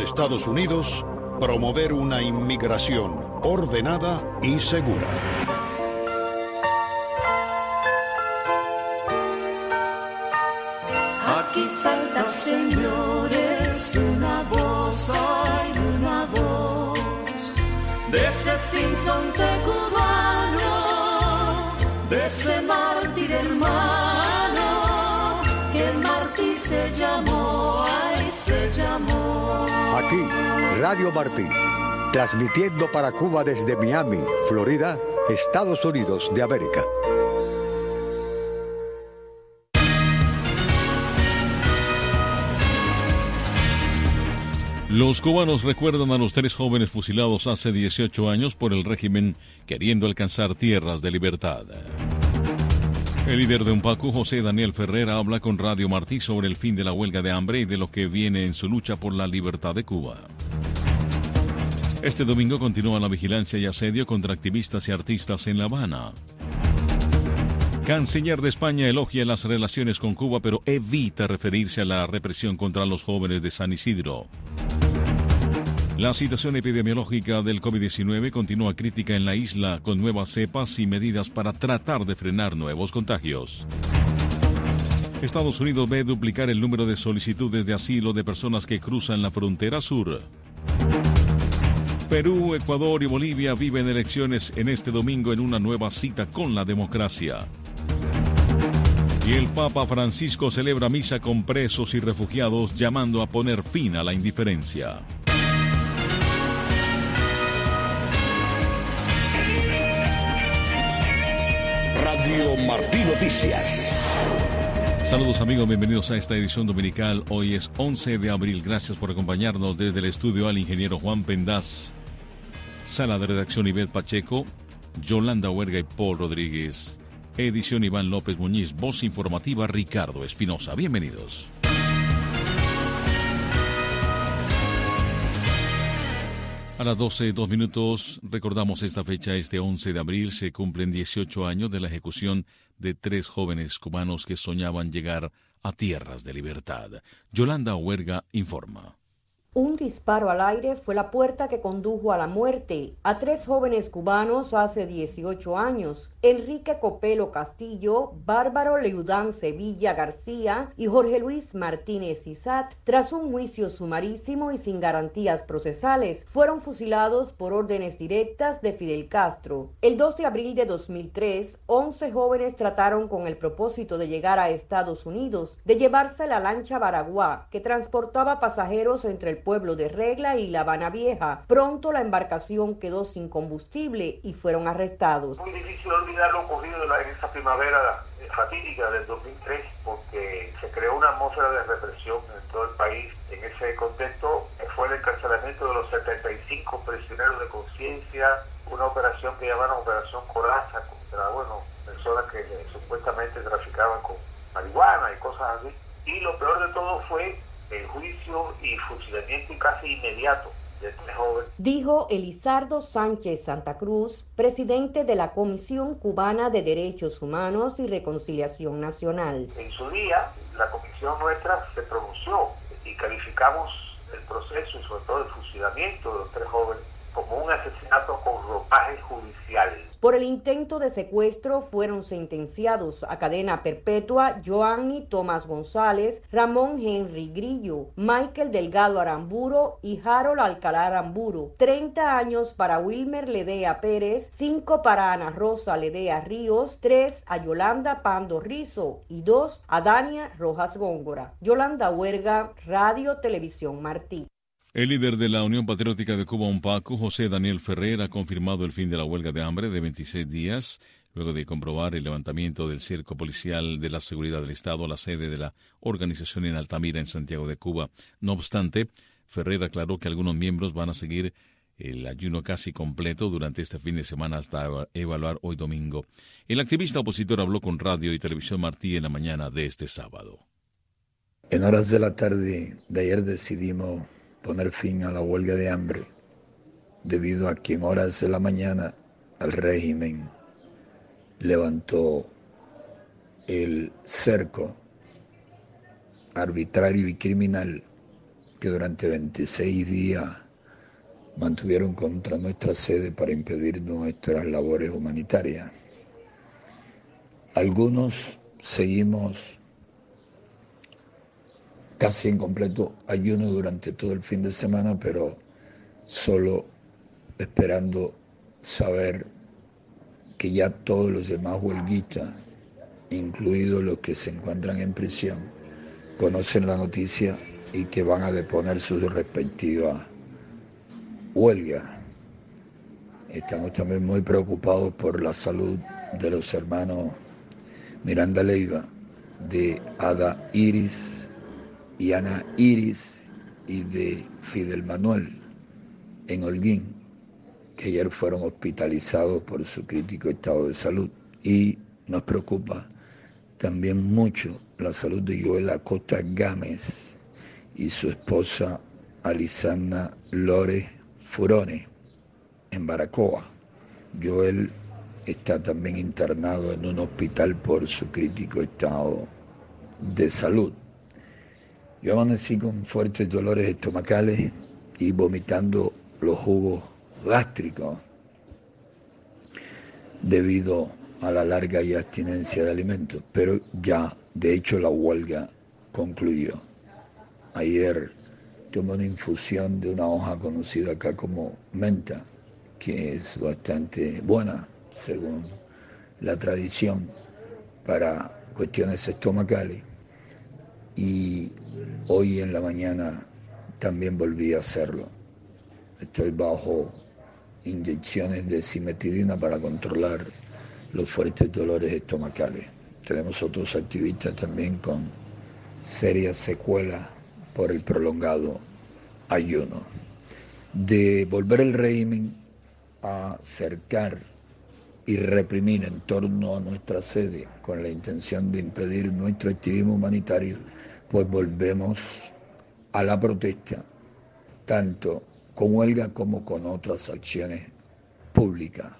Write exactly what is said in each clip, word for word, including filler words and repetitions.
Estados Unidos promover una inmigración ordenada y segura. Aquí falta, señores, una voz, hay una voz de ese sinsonte cubano, de ese mártir hermano, que el mártir se llamó, ay, se llamó. Aquí, Radio Martí, transmitiendo para Cuba desde Miami, Florida, Estados Unidos de América. Los cubanos recuerdan a los tres jóvenes fusilados hace dieciocho años por el régimen queriendo alcanzar tierras de libertad. El líder de UNPACU, José Daniel Ferrer, habla con Radio Martí sobre el fin de la huelga de hambre y de lo que viene en su lucha por la libertad de Cuba. Este domingo continúa la vigilancia y asedio contra activistas y artistas en La Habana. Canciller de España elogia las relaciones con Cuba, pero evita referirse a la represión contra los jóvenes de San Isidro. La situación epidemiológica del COVID diecinueve continúa crítica en la isla, con nuevas cepas y medidas para tratar de frenar nuevos contagios. Estados Unidos ve duplicar el número de solicitudes de asilo de personas que cruzan la frontera sur. Perú, Ecuador y Bolivia viven elecciones en este domingo en una nueva cita con la democracia. Y el Papa Francisco celebra misa con presos y refugiados, llamando a poner fin a la indiferencia. Radio Martí Noticias. Saludos amigos, bienvenidos a esta edición dominical. Hoy es once de abril. Gracias por acompañarnos desde el estudio al ingeniero Juan Pendaz. Sala de redacción Ivette Pacheco, Yolanda Huerga y Paul Rodríguez. Edición Iván López Muñiz. Voz informativa Ricardo Espinosa. Bienvenidos. A las doce, dos minutos, recordamos esta fecha. Este once de abril se cumplen dieciocho años de la ejecución de tres jóvenes cubanos que soñaban llegar a tierras de libertad. Yolanda Huerga informa. Un disparo al aire fue la puerta que condujo a la muerte a tres jóvenes cubanos hace dieciocho años, Enrique Copelo Castillo, Bárbaro Leudán Sevilla García y Jorge Luis Martínez Isat. Tras un juicio sumarísimo y sin garantías procesales, fueron fusilados por órdenes directas de Fidel Castro. El dos de abril de dos mil tres, once jóvenes trataron con el propósito de llegar a Estados Unidos, de llevarse la lancha Baraguá, que transportaba pasajeros entre el pueblo de Regla y La Habana Vieja. Pronto la embarcación quedó sin combustible y fueron arrestados. Muy difícil olvidar lo ocurrido en esa primavera fatídica del dos mil tres, porque se creó una atmósfera de represión en todo el país. En ese contexto fue el encarcelamiento de los setenta y cinco prisioneros de conciencia, una operación que llamaron Operación Coraza contra, bueno, personas que eh, supuestamente traficaban con marihuana y cosas así. Y lo peor de todo fue el juicio y fusilamiento casi inmediato de este joven. Dijo Elizardo Sánchez Santa Cruz, presidente de la Comisión Cubana de Derechos Humanos y Reconciliación Nacional. En su día, la comisión nuestra se pronunció y calificamos el proceso y sobre todo el fusilamiento de los tres jóvenes como un asesinato con ropaje judicial. Por el intento de secuestro fueron sentenciados a cadena perpetua Joanny Tomás González, Ramón Henry Grillo, Michael Delgado Aramburo y Harold Alcalá Aramburo. treinta años para Wilmer Ledea Pérez, cinco para Ana Rosa Ledea Ríos, tres a Yolanda Pando Rizo y dos a Dania Rojas Góngora. Yolanda Huerga, Radio Televisión Martí. El líder de la Unión Patriótica de Cuba, UNPACU, José Daniel Ferrer, ha confirmado el fin de la huelga de hambre de veintiséis días, luego de comprobar el levantamiento del cerco policial de la seguridad del Estado a la sede de la organización en Altamira, en Santiago de Cuba. No obstante, Ferrer aclaró que algunos miembros van a seguir el ayuno casi completo durante este fin de semana hasta evaluar hoy domingo. El activista opositor habló con Radio y Televisión Martí en la mañana de este sábado. En horas de la tarde de ayer decidimos poner fin a la huelga de hambre, debido a que en horas de la mañana el régimen levantó el cerco arbitrario y criminal que durante veintiséis días mantuvieron contra nuestra sede para impedir nuestras labores humanitarias. Algunos seguimos casi en completo ayuno durante todo el fin de semana, pero solo esperando saber que ya todos los demás huelguistas, incluidos los que se encuentran en prisión, conocen la noticia y que van a deponer sus respectivas huelgas. Estamos también muy preocupados por la salud de los hermanos Miranda Leiva, de Ada Iris y Ana Iris y de Fidel Manuel en Holguín, que ayer fueron hospitalizados por su crítico estado de salud. Y nos preocupa también mucho la salud de Joel Acosta Gámez y su esposa Alisana Lore Furone en Baracoa. Joel está también internado en un hospital por su crítico estado de salud. Yo amanecí con fuertes dolores estomacales y vomitando los jugos gástricos debido a la larga y abstinencia de alimentos, pero ya, de hecho, la huelga concluyó. Ayer tomé una infusión de una hoja conocida acá como menta, que es bastante buena, según la tradición, para cuestiones estomacales. Y hoy en la mañana también volví a hacerlo. Estoy bajo inyecciones de cimetidina para controlar los fuertes dolores estomacales. Tenemos otros activistas también con serias secuelas por el prolongado ayuno. De volver el régimen a cercar y reprimir en torno a nuestra sede con la intención de impedir nuestro activismo humanitario, pues volvemos a la protesta, tanto con huelga como con otras acciones públicas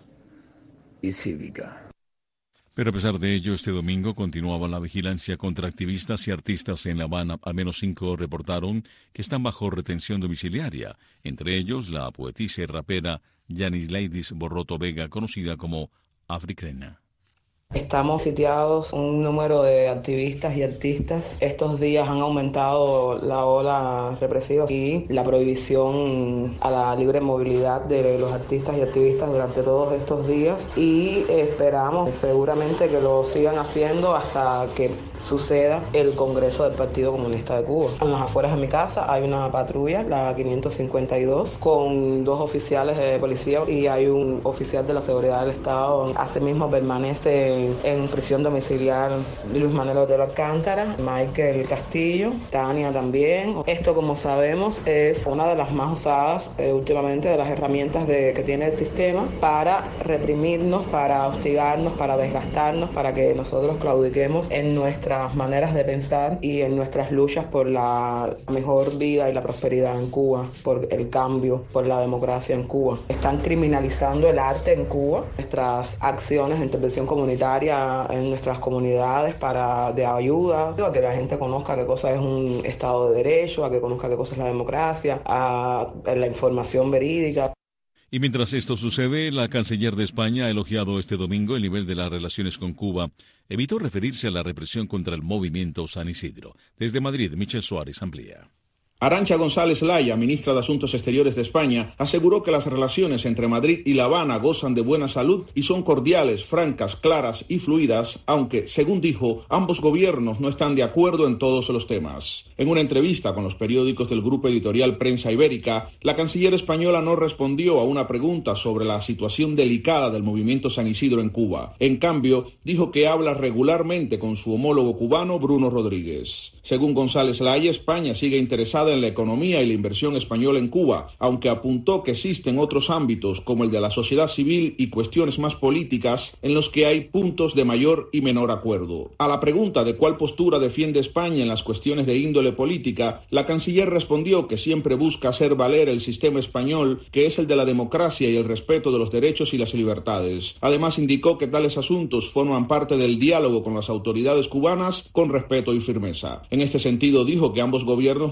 y cívicas. Pero a pesar de ello, este domingo continuaba la vigilancia contra activistas y artistas en La Habana. Al menos cinco reportaron que están bajo retención domiciliaria, entre ellos la poetisa y rapera Yanis Ladies Borroto Vega, conocida como Africrena. Estamos sitiados un número de activistas y artistas. Estos días han aumentado la ola represiva y la prohibición a la libre movilidad de los artistas y activistas durante todos estos días, y esperamos seguramente que lo sigan haciendo hasta que suceda el Congreso del Partido Comunista de Cuba. En las afueras de mi casa hay una patrulla, la quinientos cincuenta y dos, con dos oficiales de policía y hay un oficial de la seguridad del Estado. Asimismo permanece en prisión domiciliaria Luis Manuel Otero Alcántara, Michael Castillo, Tania también. Esto, como sabemos, es una de las más usadas eh, últimamente de las herramientas de, que tiene el sistema para reprimirnos, para hostigarnos, para desgastarnos, para que nosotros claudiquemos en nuestras maneras de pensar y en nuestras luchas por la mejor vida y la prosperidad en Cuba, por el cambio, por la democracia en Cuba. Están criminalizando el arte en Cuba, nuestras acciones de intervención comunitaria en nuestras comunidades para de ayuda, a que la gente conozca qué cosa es un Estado de Derecho, a que conozca qué cosa es la democracia, a, a la información verídica. Y mientras esto sucede, la canciller de España ha elogiado este domingo el nivel de las relaciones con Cuba. Evitó referirse a la represión contra el movimiento San Isidro. Desde Madrid, Michel Suárez amplía. Arantxa González Laya, ministra de Asuntos Exteriores de España, aseguró que las relaciones entre Madrid y La Habana gozan de buena salud y son cordiales, francas, claras y fluidas, aunque, según dijo, ambos gobiernos no están de acuerdo en todos los temas. En una entrevista con los periódicos del grupo editorial Prensa Ibérica, la canciller española no respondió a una pregunta sobre la situación delicada del movimiento San Isidro en Cuba. En cambio, dijo que habla regularmente con su homólogo cubano, Bruno Rodríguez. Según González Laya, España sigue interesada en la economía y la inversión española en Cuba, aunque apuntó que existen otros ámbitos como el de la sociedad civil y cuestiones más políticas en los que hay puntos de mayor y menor acuerdo. A la pregunta de cuál postura defiende España en las cuestiones de índole política, la canciller respondió que siempre busca hacer valer el sistema español, que es el de la democracia y el respeto de los derechos y las libertades. Además, indicó que tales asuntos forman parte del diálogo con las autoridades cubanas con respeto y firmeza. En este sentido, dijo que ambos gobiernos mantendrán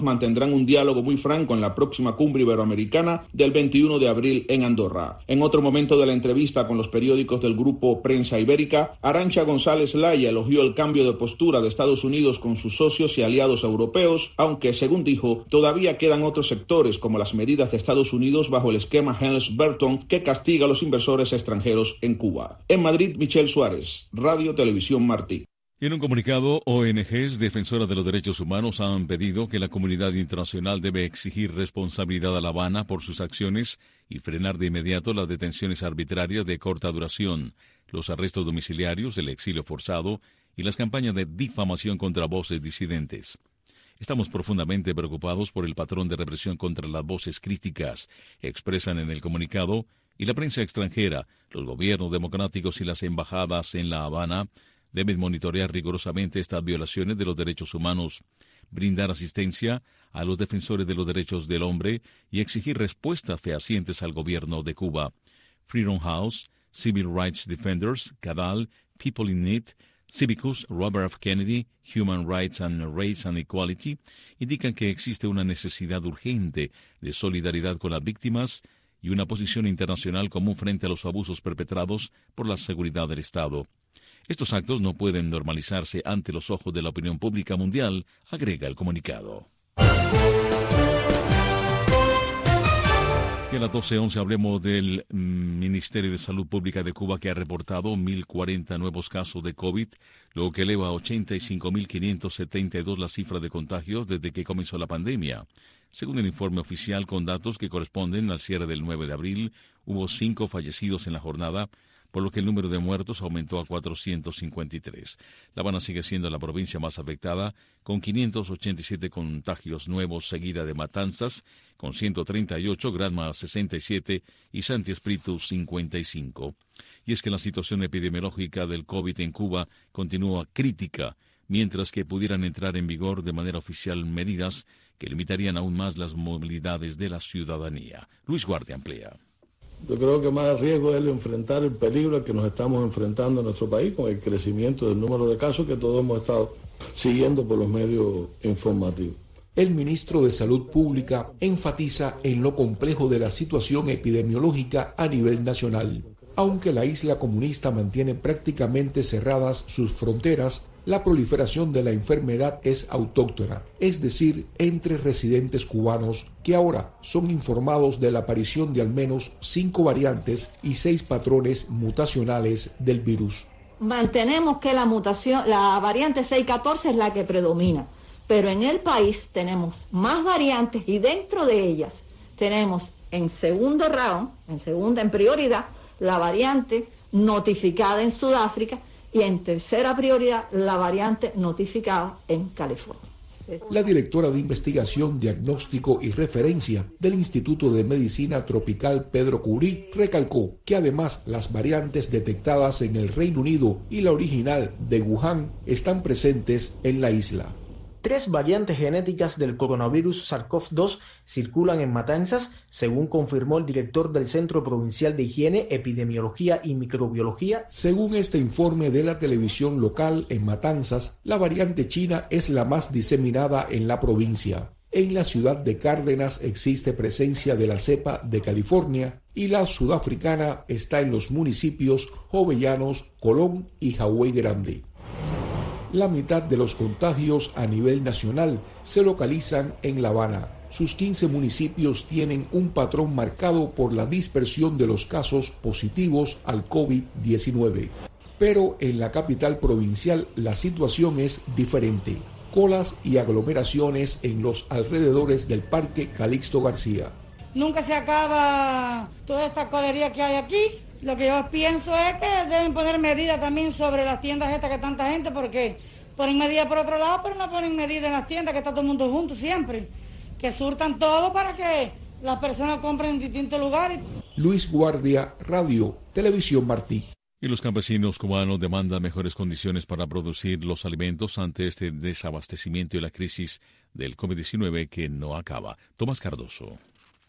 buscan un diálogo muy franco en la próxima cumbre iberoamericana del veintiuno de abril en Andorra. En otro momento de la entrevista con los periódicos del grupo Prensa Ibérica, Arantxa González Laya elogió el cambio de postura de Estados Unidos con sus socios y aliados europeos, aunque, según dijo, todavía quedan otros sectores como las medidas de Estados Unidos bajo el esquema Helms-Burton que castiga a los inversores extranjeros en Cuba. En Madrid, Michel Suárez, Radio Televisión Martí. Y en un comunicado, O N Ges defensoras de los derechos humanos han pedido que la comunidad internacional debe exigir responsabilidad a La Habana por sus acciones y frenar de inmediato las detenciones arbitrarias de corta duración, los arrestos domiciliarios, el exilio forzado y las campañas de difamación contra voces disidentes. Estamos profundamente preocupados por el patrón de represión contra las voces críticas, expresan en el comunicado, y la prensa extranjera, los gobiernos democráticos y las embajadas en La Habana deben monitorear rigurosamente estas violaciones de los derechos humanos, brindar asistencia a los defensores de los derechos del hombre y exigir respuestas fehacientes al gobierno de Cuba. Freedom House, Civil Rights Defenders, CADAL, People in Need, Civicus, Robert F. Kennedy, Human Rights and Race and Equality indican que existe una necesidad urgente de solidaridad con las víctimas y una posición internacional común frente a los abusos perpetrados por la seguridad del Estado. Estos actos no pueden normalizarse ante los ojos de la opinión pública mundial, agrega el comunicado. Y a las doce once hablemos del Ministerio de Salud Pública de Cuba, que ha reportado mil cuarenta nuevos casos de COVID, lo que eleva a ochenta y cinco mil quinientos setenta y dos la cifra de contagios desde que comenzó la pandemia. Según el informe oficial, con datos que corresponden al cierre del nueve de abril, hubo cinco fallecidos en la jornada, por lo que el número de muertos aumentó a cuatrocientos cincuenta y tres. La Habana sigue siendo la provincia más afectada, con quinientos ochenta y siete contagios nuevos, seguida de Matanzas, con ciento treinta y ocho, Granma sesenta y siete y Santi Espíritu cincuenta y cinco. Y es que la situación epidemiológica del COVID en Cuba continúa crítica, mientras que pudieran entrar en vigor de manera oficial medidas que limitarían aún más las movilidades de la ciudadanía. Luis Guardia amplía. Yo creo que más riesgo es el enfrentar el peligro al que nos estamos enfrentando en nuestro país con el crecimiento del número de casos que todos hemos estado siguiendo por los medios informativos. El ministro de Salud Pública enfatiza en lo complejo de la situación epidemiológica a nivel nacional. Aunque la isla comunista mantiene prácticamente cerradas sus fronteras, la proliferación de la enfermedad es autóctona, es decir, entre residentes cubanos que ahora son informados de la aparición de al menos cinco variantes y seis patrones mutacionales del virus. Mantenemos que la mutación, la variante seiscientos catorce es la que predomina, pero en el país tenemos más variantes y dentro de ellas tenemos en segundo round, en segunda, en prioridad, la variante notificada en Sudáfrica y en tercera prioridad la variante notificada en California. La directora de Investigación, Diagnóstico y Referencia del Instituto de Medicina Tropical Pedro Curí recalcó que además las variantes detectadas en el Reino Unido y la original de Wuhan están presentes en la isla. Tres variantes genéticas del coronavirus SARS-CoV dos circulan en Matanzas, según confirmó el director del Centro Provincial de Higiene, Epidemiología y Microbiología. Según este informe de la televisión local en Matanzas, la variante china es la más diseminada en la provincia. En la ciudad de Cárdenas existe presencia de la cepa de California y la sudafricana está en los municipios Jovellanos, Colón y Hawái Grande. La mitad de los contagios a nivel nacional se localizan en La Habana. Sus quince municipios tienen un patrón marcado por la dispersión de los casos positivos al COVID diecinueve. Pero en la capital provincial la situación es diferente. Colas y aglomeraciones en los alrededores del Parque Calixto García. Nunca se acaba toda esta colería que hay aquí. Lo que yo pienso es que deben poner medidas también sobre las tiendas estas que tanta gente, porque ponen medidas por otro lado, pero no ponen medidas en las tiendas, que está todo el mundo junto siempre. Que surtan todo para que las personas compren en distintos lugares. Luis Guardia, Radio, Televisión Martí. Y los campesinos cubanos demandan mejores condiciones para producir los alimentos ante este desabastecimiento y la crisis del COVID diecinueve que no acaba. Tomás Cardoso.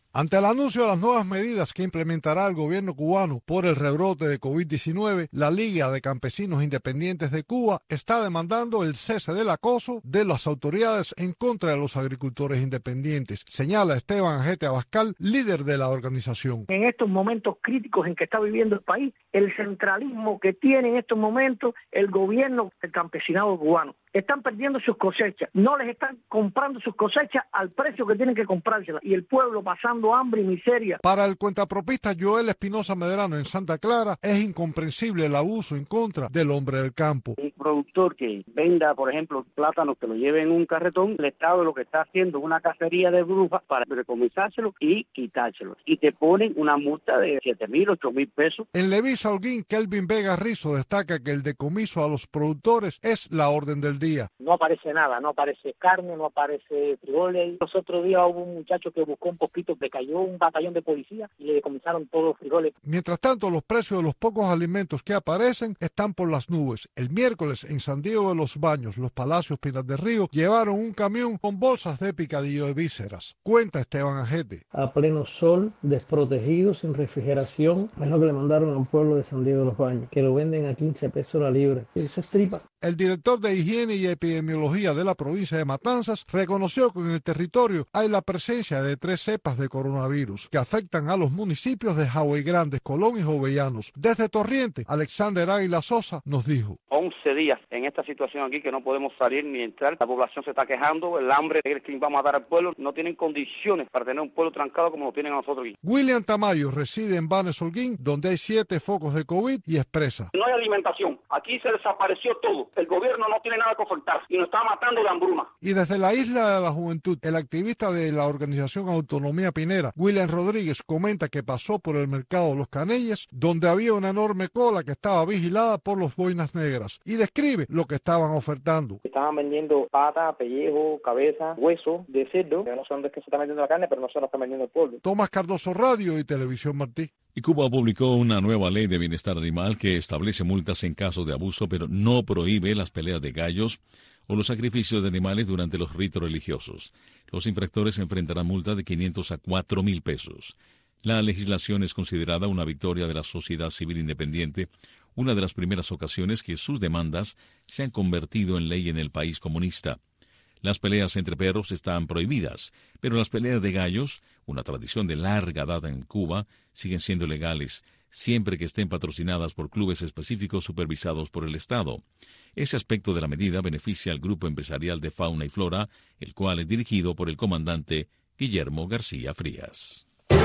Ante el anuncio de las nuevas medidas que implementará el gobierno cubano por el rebrote de COVID diecinueve, la Liga de Campesinos Independientes de Cuba está demandando el cese del acoso de las autoridades en contra de los agricultores independientes, señala Esteban Ajete Abascal, líder de la organización. En estos momentos críticos en que está viviendo el país, el centralismo que tiene en estos momentos el gobierno del campesinado cubano. Están perdiendo sus cosechas, no les están comprando sus cosechas al precio que tienen que comprárselas y el pueblo pasando hambre y miseria. Para el cuentapropista Joel Espinosa Medrano en Santa Clara, es incomprensible el abuso en contra del hombre del campo. Un productor que venda, por ejemplo, plátanos que lo lleve en un carretón, el Estado lo que está haciendo es una cacería de brujas para recomisárselo y quitárselo. Y te ponen una multa de siete mil, ocho mil pesos. En Leví Holguín, Kelvin Vega Rizo destaca que el decomiso a los productores es la orden del día. No aparece nada, no aparece carne, no aparece frijoles. Los otros días hubo un muchacho que buscó un poquito, que cayó un batallón de policía y le decomisaron todos los frijoles. Mientras tanto, los precios de los pocos alimentos que aparecen están por las nubes. El miércoles, en San Diego de los Baños, los Palacios Pinar del Río llevaron un camión con bolsas de picadillo de vísceras. Cuenta Esteban Ajete. A pleno sol, desprotegidos, sin refrigeración, es lo que le mandaron a un pueblo de San Diego de los Baños, que lo venden a quince pesos la libra. Eso es tripa. El director de Higiene y Epidemiología de la provincia de Matanzas reconoció que en el territorio hay la presencia de tres cepas de coronavirus que afectan a los municipios de Jauey Grandes, Colón y Jovellanos. Desde Torriente, Alexander Águila Sosa nos dijo. once días en esta situación aquí que no podemos salir ni entrar. La población se está quejando, el hambre que vamos a dar al pueblo, no tienen condiciones para tener un pueblo trancado como lo tienen a nosotros aquí. William Tamayo reside en Banes Holguín, donde hay siete focos de COVID y expresa. No hay alimentación, aquí se desapareció todo. El gobierno no tiene nada que ofertar y nos está matando de hambruna. Y desde la Isla de la Juventud, el activista de la organización Autonomía Pinera, William Rodríguez, comenta que pasó por el mercado de Los Canelles, donde había una enorme cola que estaba vigilada por los boinas negras, y describe lo que estaban ofertando. Estaban vendiendo pata, pellejo, cabeza, hueso de cerdo, que no sé dónde es que se está vendiendo la carne, pero no se la está vendiendo el pueblo. Tomás Cardoso, Radio y Televisión Martí. Y Cuba publicó una nueva ley de bienestar animal que establece multas en caso de abuso, pero no prohíbe las peleas de gallos o los sacrificios de animales durante los ritos religiosos. Los infractores enfrentarán multa de quinientos a cuatro mil pesos. La legislación es considerada una victoria de la sociedad civil independiente, una de las primeras ocasiones que sus demandas se han convertido en ley en el país comunista. Las peleas entre perros están prohibidas, pero las peleas de gallos, una tradición de larga data en Cuba, siguen siendo legales, siempre que estén patrocinadas por clubes específicos supervisados por el Estado. Ese aspecto de la medida beneficia al Grupo Empresarial de Fauna y Flora, el cual es dirigido por el comandante Guillermo García Frías.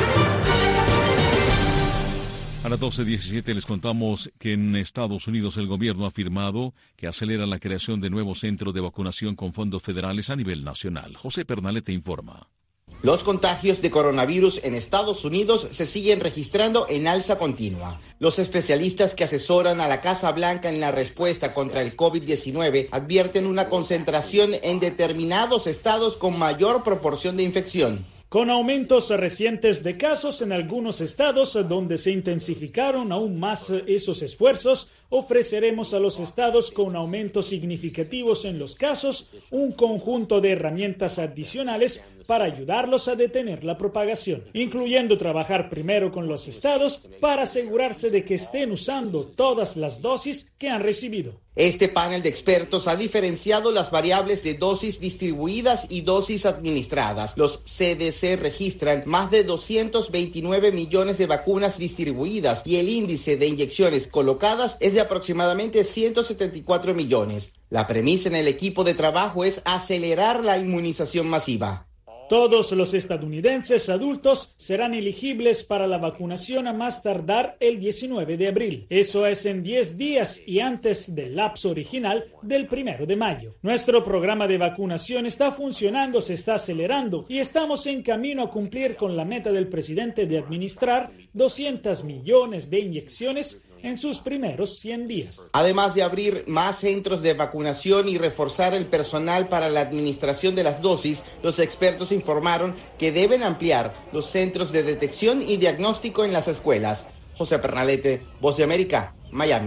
A las doce diecisiete les contamos que en Estados Unidos el gobierno ha afirmado que acelera la creación de nuevos centros de vacunación con fondos federales a nivel nacional. José Pernalete informa. Los contagios de coronavirus en Estados Unidos se siguen registrando en alza continua. Los especialistas que asesoran a la Casa Blanca en la respuesta contra el COVID diecinueve advierten una concentración en determinados estados con mayor proporción de infección. Con aumentos recientes de casos en algunos estados donde se intensificaron aún más esos esfuerzos, ofreceremos a los estados con aumentos significativos en los casos un conjunto de herramientas adicionales para ayudarlos a detener la propagación, incluyendo trabajar primero con los estados para asegurarse de que estén usando todas las dosis que han recibido. Este panel de expertos ha diferenciado las variables de dosis distribuidas y dosis administradas. Los C D C registran más de doscientos veintinueve millones de vacunas distribuidas y el índice de inyecciones colocadas es de aproximadamente ciento setenta y cuatro millones. La premisa en el equipo de trabajo es acelerar la inmunización masiva. Todos los estadounidenses adultos serán elegibles para la vacunación a más tardar el diecinueve de abril. Eso es en diez días y antes del lapso original del primero de mayo. Nuestro programa de vacunación está funcionando, se está acelerando y estamos en camino a cumplir con la meta del presidente de administrar doscientos millones de inyecciones en sus primeros cien días. Además de abrir más centros de vacunación y reforzar el personal para la administración de las dosis, los expertos informaron que deben ampliar los centros de detección y diagnóstico en las escuelas. José Pernalete, Voz de América, Miami.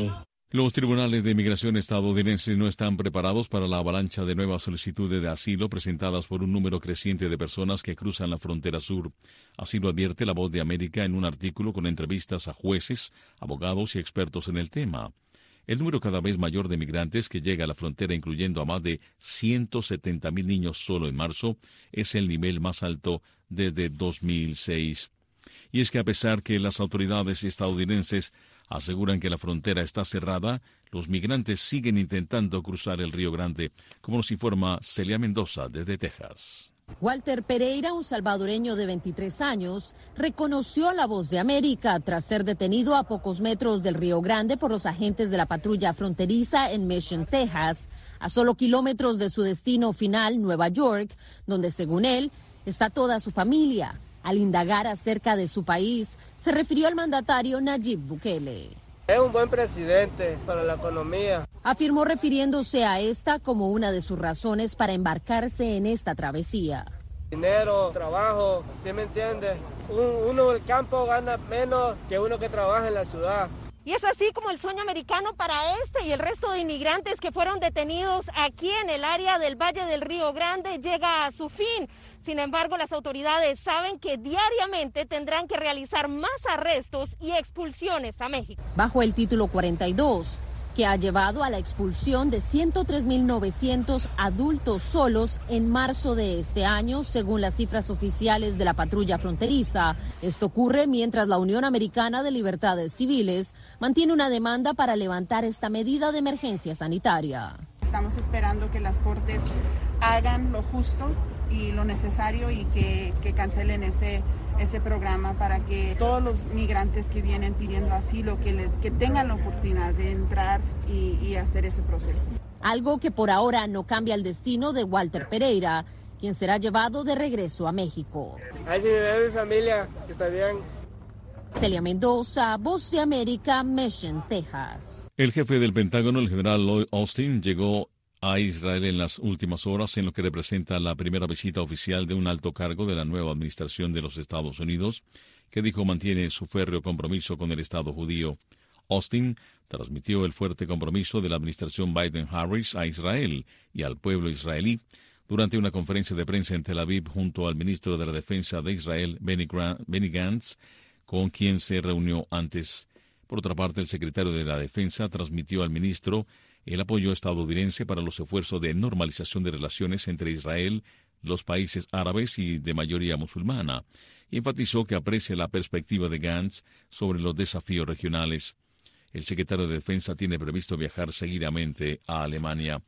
Los tribunales de inmigración estadounidenses no están preparados para la avalancha de nuevas solicitudes de asilo presentadas por un número creciente de personas que cruzan la frontera sur. Así lo advierte La Voz de América en un artículo con entrevistas a jueces, abogados y expertos en el tema. El número cada vez mayor de migrantes que llega a la frontera, incluyendo a más de ciento setenta mil niños solo en marzo, es el nivel más alto desde dos mil seis. Y es que a pesar que las autoridades estadounidenses aseguran que la frontera está cerrada, los migrantes siguen intentando cruzar el Río Grande, como nos informa Celia Mendoza desde Texas. Walter Pereira, un salvadoreño de veintitrés años, reconoció a La Voz de América tras ser detenido a pocos metros del Río Grande por los agentes de la patrulla fronteriza en Mission, Texas, a solo kilómetros de su destino final, Nueva York, donde según él está toda su familia. Al indagar acerca de su país, se refirió al mandatario Nayib Bukele. Es un buen presidente para la economía. Afirmó refiriéndose a esta como una de sus razones para embarcarse en esta travesía. Dinero, trabajo, ¿sí me entiende? Uno en el campo gana menos que uno que trabaja en la ciudad. Y es así como el sueño americano para este y el resto de inmigrantes que fueron detenidos aquí en el área del Valle del Río Grande llega a su fin. Sin embargo, las autoridades saben que diariamente tendrán que realizar más arrestos y expulsiones a México. Bajo el título cuarenta y dos, que ha llevado a la expulsión de ciento tres mil novecientos adultos solos en marzo de este año, según las cifras oficiales de la patrulla fronteriza. Esto ocurre mientras la Unión Americana de Libertades Civiles mantiene una demanda para levantar esta medida de emergencia sanitaria. Estamos esperando que las cortes hagan lo justo y lo necesario y que, que cancelen ese ese programa para que todos los migrantes que vienen pidiendo asilo que, le, que tengan la oportunidad de entrar y, y hacer ese proceso. Algo que por ahora no cambia el destino de Walter Pereira, quien será llevado de regreso a México. Ay, si me ve mi familia, está bien. Celia Mendoza, Voz de América, Mission, Texas. El jefe del Pentágono, el general Lloyd Austin, llegó a Israel en las últimas horas, en lo que representa la primera visita oficial de un alto cargo de la nueva administración de los Estados Unidos, que dijo mantiene su férreo compromiso con el Estado judío. Austin transmitió el fuerte compromiso de la administración Biden-Harris a Israel y al pueblo israelí durante una conferencia de prensa en Tel Aviv junto al ministro de la Defensa de Israel, Benny Gantz, con quien se reunió antes. Por otra parte, el secretario de la Defensa transmitió al ministro el apoyo estadounidense para los esfuerzos de normalización de relaciones entre Israel, los países árabes y de mayoría musulmana, y enfatizó que aprecia la perspectiva de Gantz sobre los desafíos regionales. El secretario de Defensa tiene previsto viajar seguidamente a Alemania.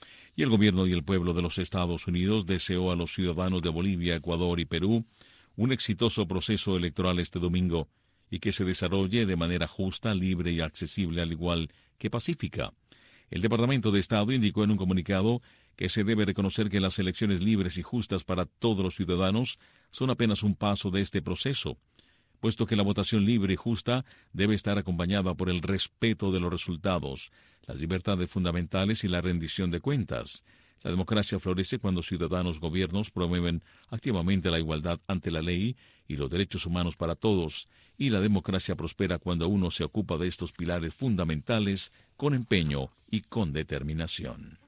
Y el gobierno y el pueblo de los Estados Unidos deseó a los ciudadanos de Bolivia, Ecuador y Perú un exitoso proceso electoral este domingo y que se desarrolle de manera justa, libre y accesible, al igual que pacífica. El Departamento de Estado indicó en un comunicado que se debe reconocer que las elecciones libres y justas para todos los ciudadanos son apenas un paso de este proceso, puesto que la votación libre y justa debe estar acompañada por el respeto de los resultados, las libertades fundamentales y la rendición de cuentas. La democracia florece cuando ciudadanos y gobiernos promueven activamente la igualdad ante la ley y los derechos humanos para todos, y la democracia prospera cuando uno se ocupa de estos pilares fundamentales con empeño y con determinación.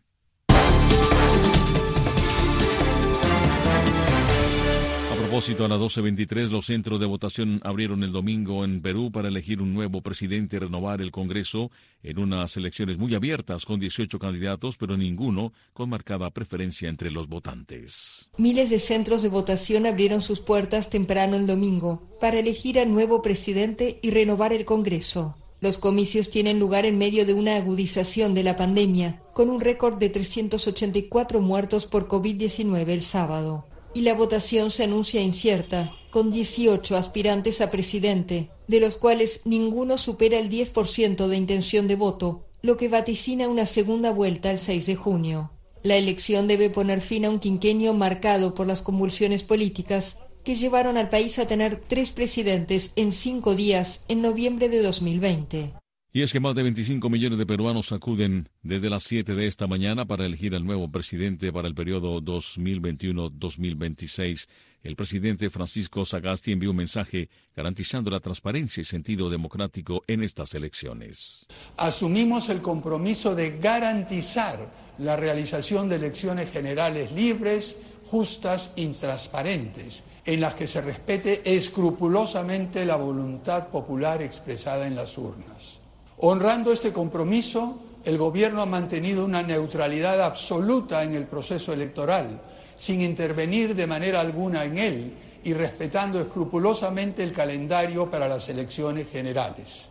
A propósito, a las doce veintitrés, los centros de votación abrieron el domingo en Perú para elegir un nuevo presidente y renovar el Congreso en unas elecciones muy abiertas con dieciocho candidatos, pero ninguno con marcada preferencia entre los votantes. Miles de centros de votación abrieron sus puertas temprano el domingo para elegir al nuevo presidente y renovar el Congreso. Los comicios tienen lugar en medio de una agudización de la pandemia, con un récord de trescientos ochenta y cuatro muertos por covid diecinueve el sábado. Y la votación se anuncia incierta, con dieciocho aspirantes a presidente, de los cuales ninguno supera el diez por ciento de intención de voto, lo que vaticina una segunda vuelta el seis de junio. La elección debe poner fin a un quinquenio marcado por las convulsiones políticas que llevaron al país a tener tres presidentes en cinco días en noviembre de dos mil veinte. Y es que más de veinticinco millones de peruanos acuden desde las siete de esta mañana para elegir al nuevo presidente para el periodo dos mil veintiuno a dos mil veintiséis. el presidente Francisco Sagasti envió un mensaje garantizando la transparencia y sentido democrático en estas elecciones. Asumimos el compromiso de garantizar la realización de elecciones generales libres, justas y transparentes, en las que se respete escrupulosamente la voluntad popular expresada en las urnas. Honrando este compromiso, el Gobierno ha mantenido una neutralidad absoluta en el proceso electoral, sin intervenir de manera alguna en él y respetando escrupulosamente el calendario para las elecciones generales.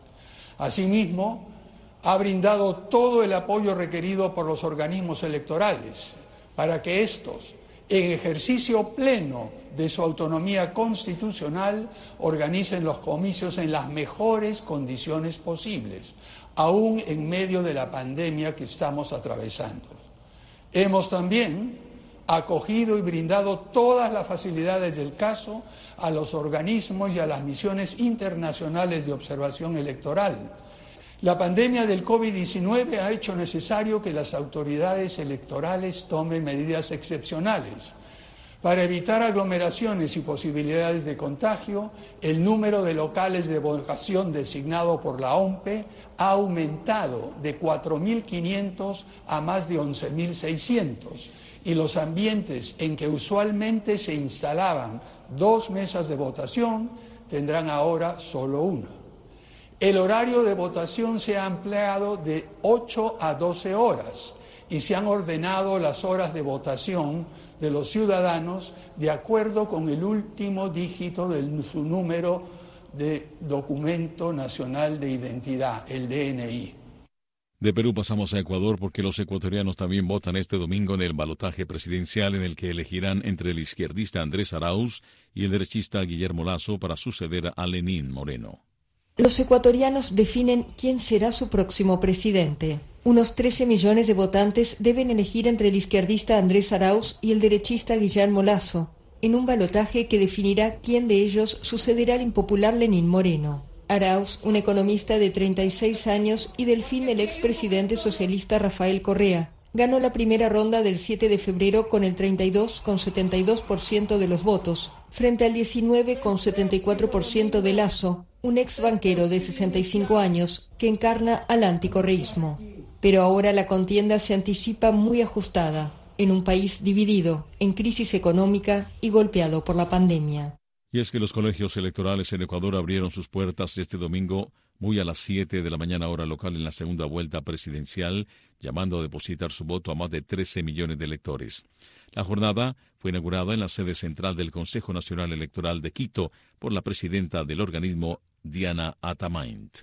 Asimismo, ha brindado todo el apoyo requerido por los organismos electorales para que estos, en ejercicio pleno de su autonomía constitucional, organicen los comicios en las mejores condiciones posibles, aún en medio de la pandemia que estamos atravesando. Hemos también acogido y brindado todas las facilidades del caso a los organismos y a las misiones internacionales de observación electoral. La pandemia del COVID diecinueve ha hecho necesario que las autoridades electorales tomen medidas excepcionales. Para evitar aglomeraciones y posibilidades de contagio, el número de locales de votación designado por la O M P E ha aumentado de cuatro mil quinientos a más de once mil seiscientos y los ambientes en que usualmente se instalaban dos mesas de votación tendrán ahora solo una. El horario de votación se ha ampliado de ocho a doce horas y se han ordenado las horas de votación de los ciudadanos de acuerdo con el último dígito de su número de documento nacional de identidad, el D N I. De Perú pasamos a Ecuador porque los ecuatorianos también votan este domingo en el balotaje presidencial en el que elegirán entre el izquierdista Andrés Arauz y el derechista Guillermo Lasso para suceder a Lenín Moreno. Los ecuatorianos definen quién será su próximo presidente. Unos trece millones de votantes deben elegir entre el izquierdista Andrés Arauz y el derechista Guillermo Lasso, en un balotaje que definirá quién de ellos sucederá al impopular Lenín Moreno. Arauz, un economista de treinta y seis años y del fin del expresidente socialista Rafael Correa, ganó la primera ronda del siete de febrero con el treinta y dos coma setenta y dos por ciento de los votos, frente al diecinueve coma setenta y cuatro por ciento de Lasso, un ex banquero de sesenta y cinco años que encarna al anticorreísmo. Pero ahora la contienda se anticipa muy ajustada, en un país dividido, en crisis económica y golpeado por la pandemia. Y es que los colegios electorales en Ecuador abrieron sus puertas este domingo muy a las siete de la mañana hora local en la segunda vuelta presidencial, llamando a depositar su voto a más de trece millones de electores. La jornada fue inaugurada en la sede central del Consejo Nacional Electoral de Quito por la presidenta del organismo, Diana Atamaint.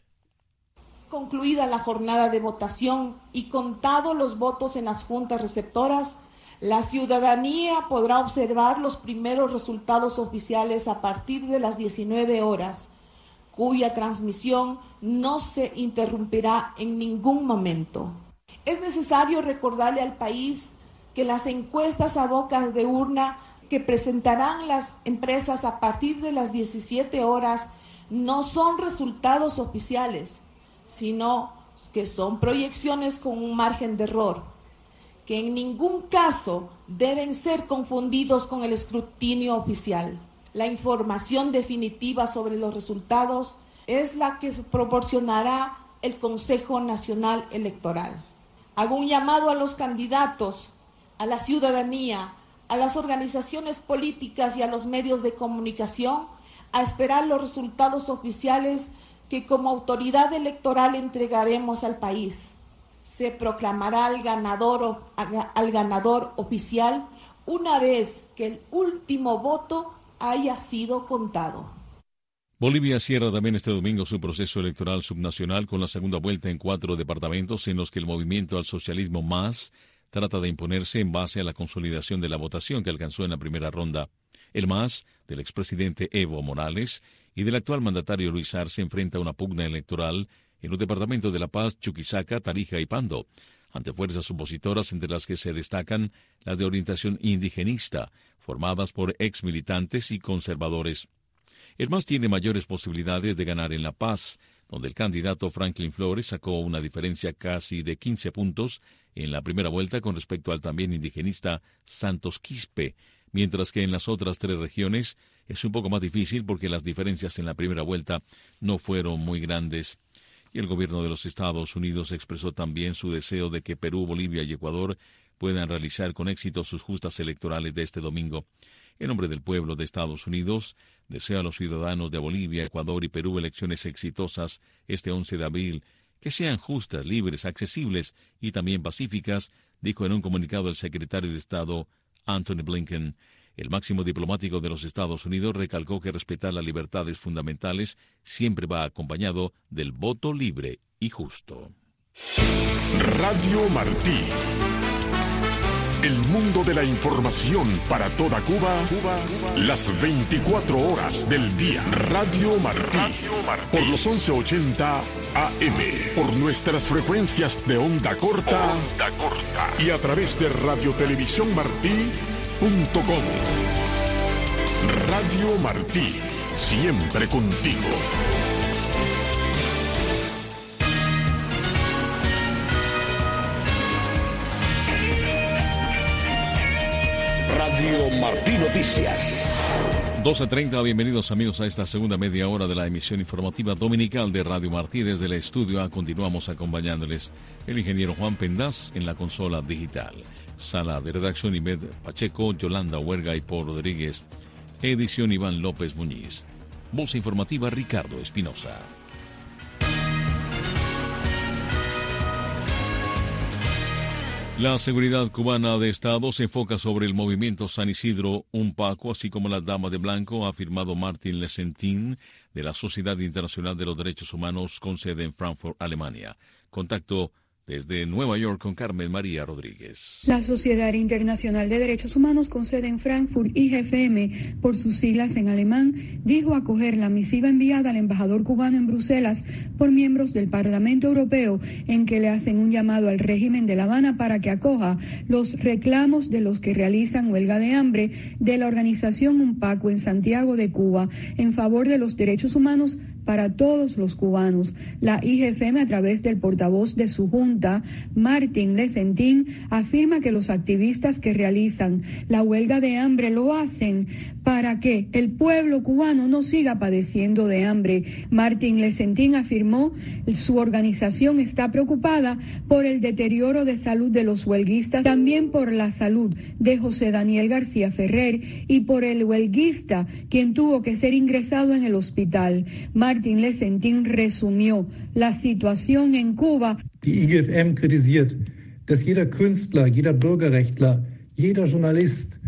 Concluida la jornada de votación y contados los votos en las juntas receptoras, la ciudadanía podrá observar los primeros resultados oficiales a partir de las diecinueve horas, cuya transmisión no se interrumpirá en ningún momento. Es necesario recordarle al país que las encuestas a bocas de urna que presentarán las empresas a partir de las diecisiete horas no son resultados oficiales, sino que son proyecciones con un margen de error, que en ningún caso deben ser confundidos con el escrutinio oficial. La información definitiva sobre los resultados es la que proporcionará el Consejo Nacional Electoral. Hago un llamado a los candidatos, a la ciudadanía, a las organizaciones políticas y a los medios de comunicación a esperar los resultados oficiales que como autoridad electoral entregaremos al país. Se proclamará al ganador, al ganador oficial una vez que el último voto haya sido contado. Bolivia cierra también este domingo su proceso electoral subnacional con la segunda vuelta en cuatro departamentos en los que el movimiento al socialismo MÁS trata de imponerse en base a la consolidación de la votación que alcanzó en la primera ronda. El MÁS, del expresidente Evo Morales, y del actual mandatario Luis Arce enfrenta una pugna electoral en los departamentos de La Paz, Chuquisaca, Tarija y Pando, ante fuerzas opositoras entre las que se destacan las de orientación indigenista, formadas por exmilitantes y conservadores. El MÁS tiene mayores posibilidades de ganar en La Paz, donde el candidato Franklin Flores sacó una diferencia casi de quince puntos en la primera vuelta con respecto al también indigenista Santos Quispe, mientras que en las otras tres regiones es un poco más difícil porque las diferencias en la primera vuelta no fueron muy grandes. Y el gobierno de los Estados Unidos expresó también su deseo de que Perú, Bolivia y Ecuador puedan realizar con éxito sus justas electorales de este domingo. En nombre del pueblo de Estados Unidos, deseo a los ciudadanos de Bolivia, Ecuador y Perú elecciones exitosas este once de abril, que sean justas, libres, accesibles y también pacíficas, dijo en un comunicado el secretario de Estado Antony Blinken. El máximo diplomático de los Estados Unidos recalcó que respetar las libertades fundamentales siempre va acompañado del voto libre y justo. Radio Martí. El mundo de la información para toda Cuba, Cuba, Cuba, las veinticuatro horas del día. Radio Martí. Radio Martí. Por los once ochenta A M. Por nuestras frecuencias de onda corta. Onda corta. Y a través de radiotelevisión martí punto com. Radio Martí. Siempre contigo. Radio Martí Noticias. doce treinta, bienvenidos amigos a esta segunda media hora de la emisión informativa dominical de Radio Martí. Desde el estudio A continuamos acompañándoles el ingeniero Juan Pendaz en la consola digital. Sala de redacción Imed Pacheco, Yolanda Huerga y Paul Rodríguez. Edición Iván López Muñiz. Voz informativa Ricardo Espinosa. La seguridad cubana de Estado se enfoca sobre el movimiento San Isidro Umpaco, así como las damas de blanco, ha afirmado Martin Lesentin de la Sociedad Internacional de los Derechos Humanos con sede en Frankfurt, Alemania. Contacto desde Nueva York con Carmen María Rodríguez. La Sociedad Internacional de Derechos Humanos con sede en Frankfurt, I G F M, por sus siglas en alemán, dijo acoger la misiva enviada al embajador cubano en Bruselas por miembros del Parlamento Europeo en que le hacen un llamado al régimen de La Habana para que acoja los reclamos de los que realizan huelga de hambre de la organización Umpaco en Santiago de Cuba en favor de los derechos humanos para todos los cubanos. La I G F M, a través del portavoz de su junta, Martin Lesentin, afirma que los activistas que realizan la huelga de hambre lo hacen para que el pueblo cubano no siga padeciendo de hambre. Martin Lesentin afirmó que su organización está preocupada por el deterioro de salud de los huelguistas, también por la salud de José Daniel García Ferrer y por el huelguista quien tuvo que ser ingresado en el hospital. Martin Lesentin resumió la situación en Cuba. Die I G F M kritisiert, dass jeder Künstler, jeder Bürgerrechtler, jeder Journalist,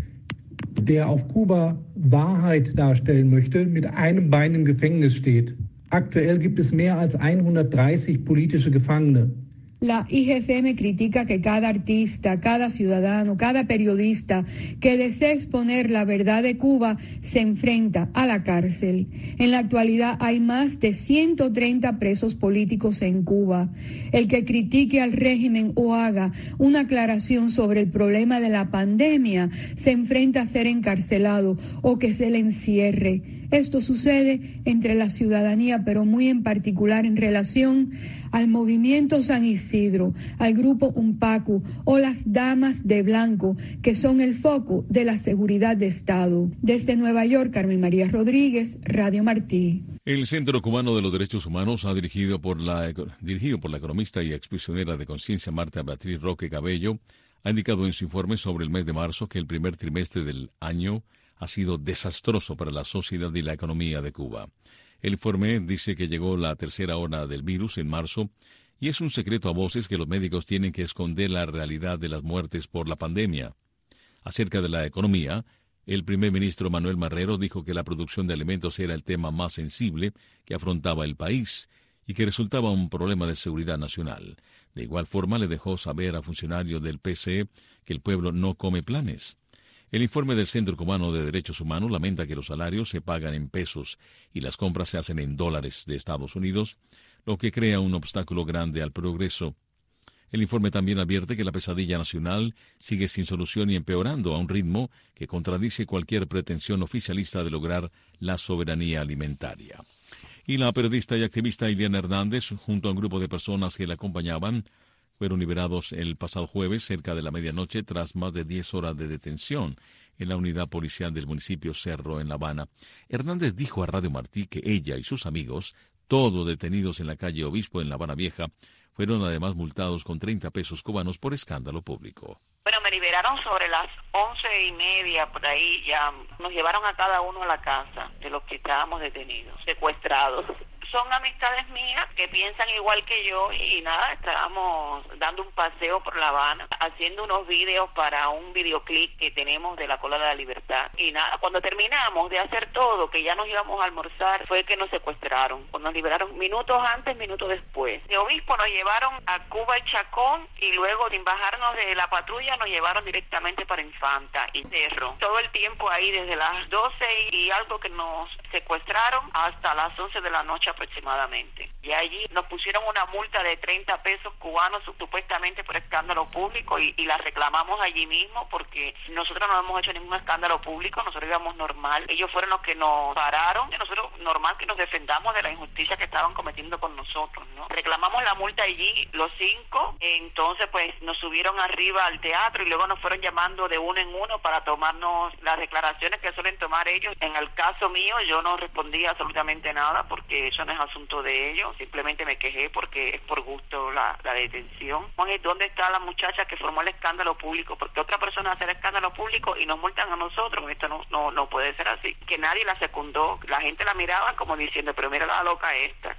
der auf Kuba Wahrheit darstellen möchte, mit einem Bein im Gefängnis steht. Aktuell gibt es mehr als hundertdreißig politische Gefangene. La I G F M critica que cada artista, cada ciudadano, cada periodista que desee exponer la verdad de Cuba se enfrenta a la cárcel. En la actualidad hay más de ciento treinta presos políticos en Cuba. El que critique al régimen o haga una aclaración sobre el problema de la pandemia se enfrenta a ser encarcelado o que se le encierre. Esto sucede entre la ciudadanía, pero muy en particular en relación al movimiento San Isidro, al grupo Umpaco o las damas de blanco, que son el foco de la seguridad de Estado. Desde Nueva York, Carmen María Rodríguez, Radio Martí. El Centro Cubano de los Derechos Humanos ha dirigido por la, dirigido por la economista y exprisionera de conciencia Marta Beatriz Roque Cabello, ha indicado en su informe sobre el mes de marzo que el primer trimestre del año ha sido desastroso para la sociedad y la economía de Cuba. El informe dice que llegó la tercera ola del virus en marzo y es un secreto a voces que los médicos tienen que esconder la realidad de las muertes por la pandemia. Acerca de la economía, el primer ministro Manuel Marrero dijo que la producción de alimentos era el tema más sensible que afrontaba el país y que resultaba un problema de seguridad nacional. De igual forma, le dejó saber a funcionarios del P C E que el pueblo no come planes. El informe del Centro Cubano de Derechos Humanos lamenta que los salarios se pagan en pesos y las compras se hacen en dólares de Estados Unidos, lo que crea un obstáculo grande al progreso. El informe también advierte que la pesadilla nacional sigue sin solución y empeorando a un ritmo que contradice cualquier pretensión oficialista de lograr la soberanía alimentaria. Y la periodista y activista Iliana Hernández, junto a un grupo de personas que la acompañaban, fueron liberados el pasado jueves cerca de la medianoche tras más de diez horas de detención en la unidad policial del municipio Cerro, en La Habana. Hernández dijo a Radio Martí que ella y sus amigos, todos detenidos en la calle Obispo en La Habana Vieja, fueron además multados con treinta pesos cubanos por escándalo público. Bueno, me liberaron sobre las once y media, por ahí ya. Nos llevaron a cada uno a la casa de los que estábamos detenidos, secuestrados. Son amistades mías que piensan igual que yo y nada, estábamos dando un paseo por La Habana, haciendo unos videos para un videoclip que tenemos de la Cola de la Libertad. Y nada, cuando terminamos de hacer todo, que ya nos íbamos a almorzar, fue que nos secuestraron. Nos liberaron minutos antes, minutos después. De Obispo nos llevaron a Cuba y Chacón y luego sin bajarnos de la patrulla nos llevaron directamente para Infanta y Cerro. Todo el tiempo ahí desde las doce y algo que nos secuestraron hasta las once de la noche aproximadamente. Y allí nos pusieron una multa de treinta pesos cubanos supuestamente por escándalo público y, y la reclamamos allí mismo porque nosotros no hemos hecho ningún escándalo público, nosotros íbamos normal. Ellos fueron los que nos pararon y nosotros normal que nos defendamos de la injusticia que estaban cometiendo con nosotros, ¿no? Reclamamos la multa allí, los cinco, entonces pues nos subieron arriba al teatro y luego nos fueron llamando de uno en uno para tomarnos las declaraciones que suelen tomar ellos. En el caso mío yo no respondí absolutamente nada porque eso no es asunto de ellos, simplemente me quejé porque es por gusto la, la detención. ¿Dónde está la muchacha que formó el escándalo público? Porque otra persona hace el escándalo público y nos multan a nosotros, esto no, no, no puede ser así. Que nadie la secundó, la gente la miraba como diciendo, pero mira la loca esta.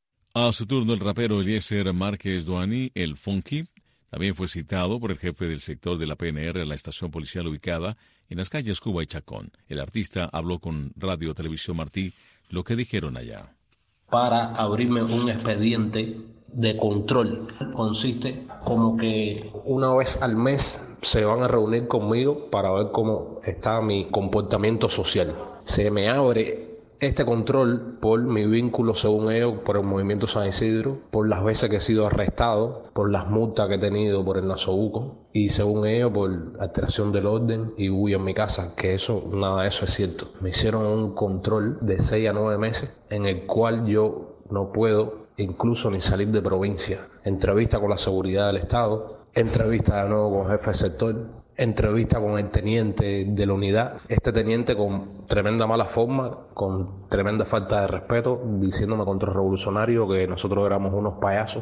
A su turno, el rapero Eliezer Márquez Doani, el Funky, también fue citado por el jefe del sector de la P N R a la estación policial ubicada en las calles Cuba y Chacón. El artista habló con Radio Televisión Martí lo que dijeron allá. Para abrirme un expediente de control. Consiste como que una vez al mes se van a reunir conmigo para ver cómo está mi comportamiento social. Se me abre este control por mi vínculo, según ellos, por el Movimiento San Isidro, por las veces que he sido arrestado, por las multas que he tenido por el Nasobuco y, según ellos, por alteración del orden y bulla en mi casa, que eso, nada de eso es cierto. Me hicieron un control de seis a nueve meses en el cual yo no puedo incluso ni salir de provincia. Entrevista con la seguridad del Estado, entrevista de nuevo con el jefe de sector, entrevista con el teniente de la unidad, este teniente con tremenda mala forma, con tremenda falta de respeto, diciéndome contrarrevolucionario que nosotros éramos unos payasos.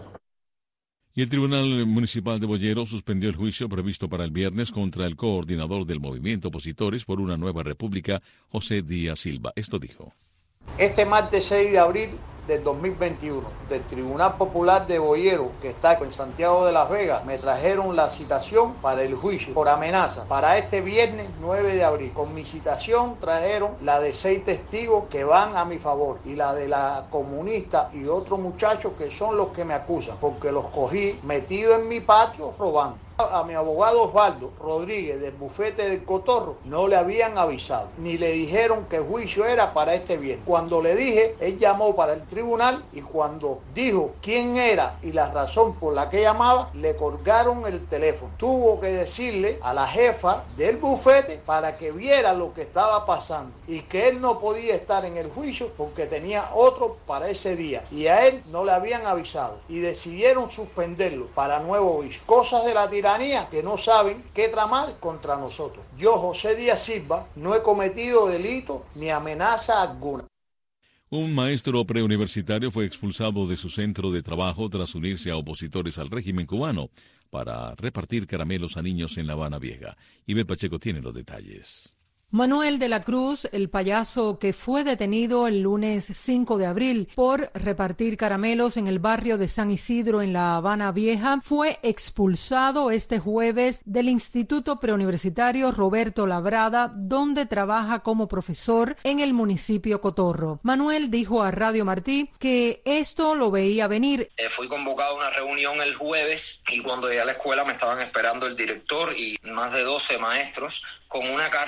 Y el Tribunal Municipal de Boyero suspendió el juicio previsto para el viernes contra el coordinador del movimiento Opositores por una Nueva República, José Díaz Silva. Esto dijo. Este martes seis de abril del dos mil veintiuno, del Tribunal Popular de Boyero, que está en Santiago de Las Vegas, me trajeron la citación para el juicio por amenaza para este viernes nueve de abril. Con mi citación trajeron la de seis testigos que van a mi favor y la de la comunista y otros muchachos que son los que me acusan, porque los cogí metidos en mi patio robando. A mi abogado Osvaldo Rodríguez del bufete del Cotorro no le habían avisado, ni le dijeron que el juicio era para este viernes. Cuando le dije, él llamó para el tribunal y cuando dijo quién era y la razón por la que llamaba, le colgaron el teléfono. Tuvo que decirle a la jefa del bufete para que viera lo que estaba pasando y que él no podía estar en el juicio porque tenía otro para ese día y a él no le habían avisado y decidieron suspenderlo para nuevo juicio. Cosas de la tiranía que no saben qué tramar contra nosotros. Yo, José Díaz Silva, no he cometido delito ni amenaza alguna. Un maestro preuniversitario fue expulsado de su centro de trabajo tras unirse a opositores al régimen cubano para repartir caramelos a niños en La Habana Vieja. Ibel Pacheco tiene los detalles. Manuel de la Cruz, el payaso que fue detenido el lunes cinco de abril por repartir caramelos en el barrio de San Isidro en La Habana Vieja, fue expulsado este jueves del Instituto Preuniversitario Roberto Labrada, donde trabaja como profesor en el municipio Cotorro. Manuel dijo a Radio Martí que esto lo veía venir. Eh, fui convocado a una reunión el jueves y cuando llegué a la escuela me estaban esperando el director y más de doce maestros con una carta. Eh,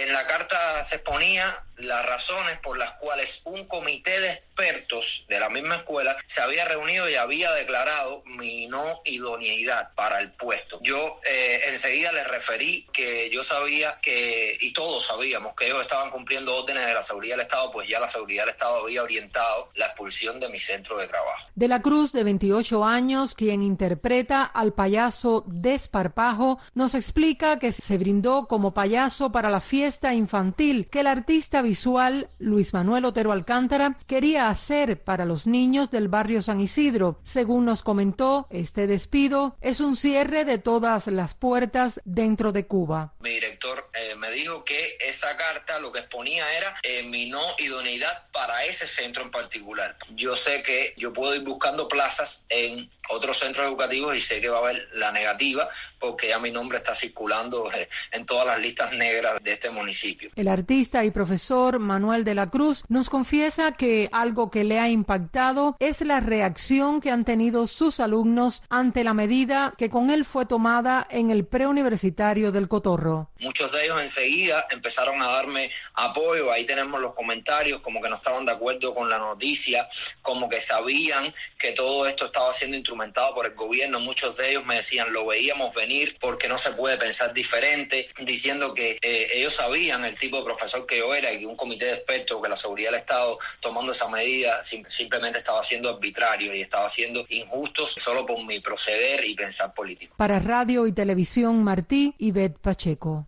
En la carta se exponía las razones por las cuales un comité de expertos de la misma escuela se había reunido y había declarado mi no idoneidad para el puesto. Yo eh, enseguida les referí que yo sabía que, y todos sabíamos, que ellos estaban cumpliendo órdenes de la seguridad del Estado, pues ya la seguridad del Estado había orientado la expulsión de mi centro de trabajo. De la Cruz, de veintiocho años, quien interpreta al payaso Desparpajo, nos explica que se brindó como payaso para la fiesta infantil que el artista visual Luis Manuel Otero Alcántara quería hacer para los niños del barrio San Isidro. Según nos comentó, este despido es un cierre de todas las puertas dentro de Cuba. Mi director eh, me dijo que esa carta lo que exponía era eh, mi no idoneidad para ese centro en particular. Yo sé que yo puedo ir buscando plazas en otros centros educativos y sé que va a haber la negativa porque ya mi nombre está circulando eh, en todas las listas negras de este municipio. El artista y profesor Manuel de la Cruz nos confiesa que algo que le ha impactado es la reacción que han tenido sus alumnos ante la medida que con él fue tomada en el preuniversitario del Cotorro. Muchos de ellos enseguida empezaron a darme apoyo. Ahí tenemos los comentarios como que no estaban de acuerdo con la noticia, como que sabían que todo esto estaba siendo instrumentado por el gobierno. Muchos de ellos me decían, lo veíamos venir porque no se puede pensar diferente, diciendo que eh, ellos sabían el tipo de profesor que yo era y que un comité de expertos, que la seguridad del Estado tomando esa medida sim- simplemente estaba siendo arbitrario y estaba siendo injusto solo por mi proceder y pensar político. Para Radio y Televisión Martí, Ivette Pacheco.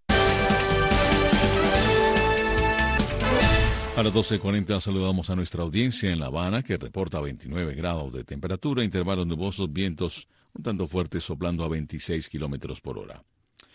A las doce cuarenta saludamos a nuestra audiencia en La Habana, que reporta veintinueve grados de temperatura, intervalos nubosos, vientos un tanto fuertes soplando a veintiséis kilómetros por hora.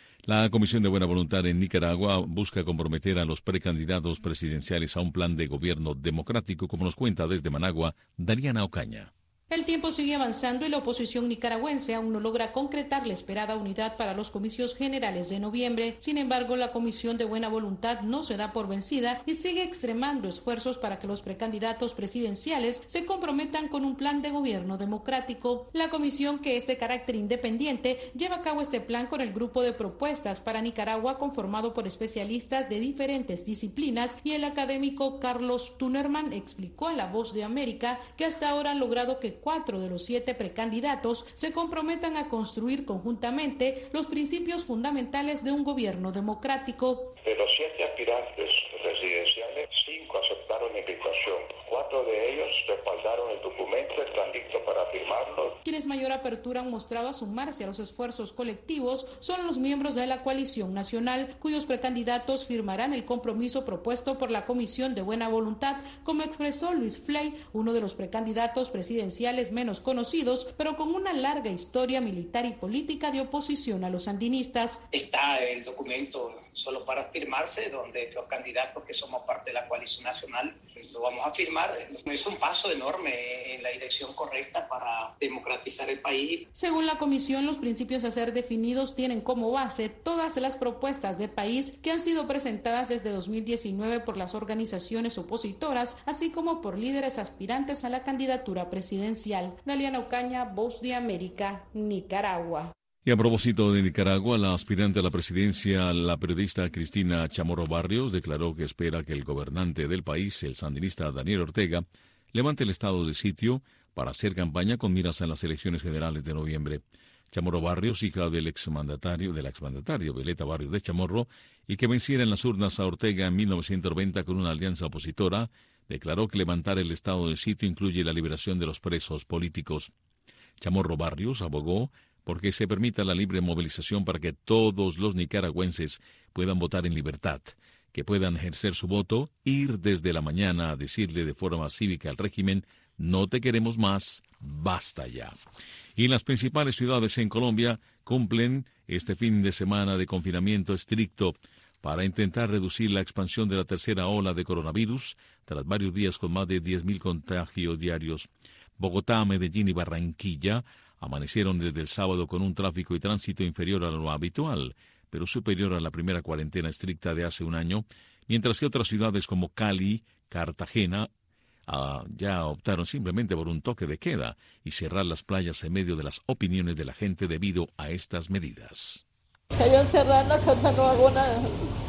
La Comisión de Buena Voluntad en Nicaragua busca comprometer a los precandidatos presidenciales a un plan de gobierno democrático, como nos cuenta desde Managua Dariana Ocaña. El tiempo sigue avanzando y la oposición nicaragüense aún no logra concretar la esperada unidad para los comicios generales de noviembre. Sin embargo, la Comisión de Buena Voluntad no se da por vencida y sigue extremando esfuerzos para que los precandidatos presidenciales se comprometan con un plan de gobierno democrático. La comisión, que es de carácter independiente, lleva a cabo este plan con el grupo de propuestas para Nicaragua conformado por especialistas de diferentes disciplinas, y el académico Carlos Tunerman explicó a La Voz de América que hasta ahora han logrado que cuatro de los siete precandidatos se comprometan a construir conjuntamente los principios fundamentales de un gobierno democrático. De los siete aspirantes presidenciales, cinco aceptaron la invitación. Cuatro de ellos respaldaron el documento, están listos para firmarlo. Quienes mayor apertura han mostrado a sumarse a los esfuerzos colectivos son los miembros de la coalición nacional, cuyos precandidatos firmarán el compromiso propuesto por la Comisión de Buena Voluntad, como expresó Luis Flay, uno de los precandidatos presidenciales menos conocidos, pero con una larga historia militar y política de oposición a los sandinistas. Está el documento solo para firmarse, donde los candidatos que somos parte de la coalición nacional lo vamos a firmar. Es un paso enorme en la dirección correcta para democratizar el país. Según la comisión, los principios a ser definidos tienen como base todas las propuestas de país que han sido presentadas desde dos mil diecinueve por las organizaciones opositoras, así como por líderes aspirantes a la candidatura presidencial. Daliana Ocaña, Voz de América, Nicaragua. Y a propósito de Nicaragua, la aspirante a la presidencia, la periodista Cristina Chamorro Barrios, declaró que espera que el gobernante del país, el sandinista Daniel Ortega, levante el estado de sitio para hacer campaña con miras a las elecciones generales de noviembre. Chamorro Barrios, hija del exmandatario, del exmandatario Violeta Barrios de Chamorro, y que venciera en las urnas a Ortega en mil novecientos noventa con una alianza opositora, declaró que levantar el estado de sitio incluye la liberación de los presos políticos. Chamorro Barrios abogó porque se permita la libre movilización para que todos los nicaragüenses puedan votar en libertad, que puedan ejercer su voto, ir desde la mañana a decirle de forma cívica al régimen, no te queremos más, basta ya. Y las principales ciudades en Colombia cumplen este fin de semana de confinamiento estricto para intentar reducir la expansión de la tercera ola de coronavirus, tras varios días con más de diez mil contagios diarios. Bogotá, Medellín y Barranquilla amanecieron desde el sábado con un tráfico y tránsito inferior a lo habitual, pero superior a la primera cuarentena estricta de hace un año, mientras que otras ciudades como Cali, Cartagena, uh, ya optaron simplemente por un toque de queda y cerrar las playas en medio de las opiniones de la gente debido a estas medidas. Que yo encerrada en la casa no hago nada.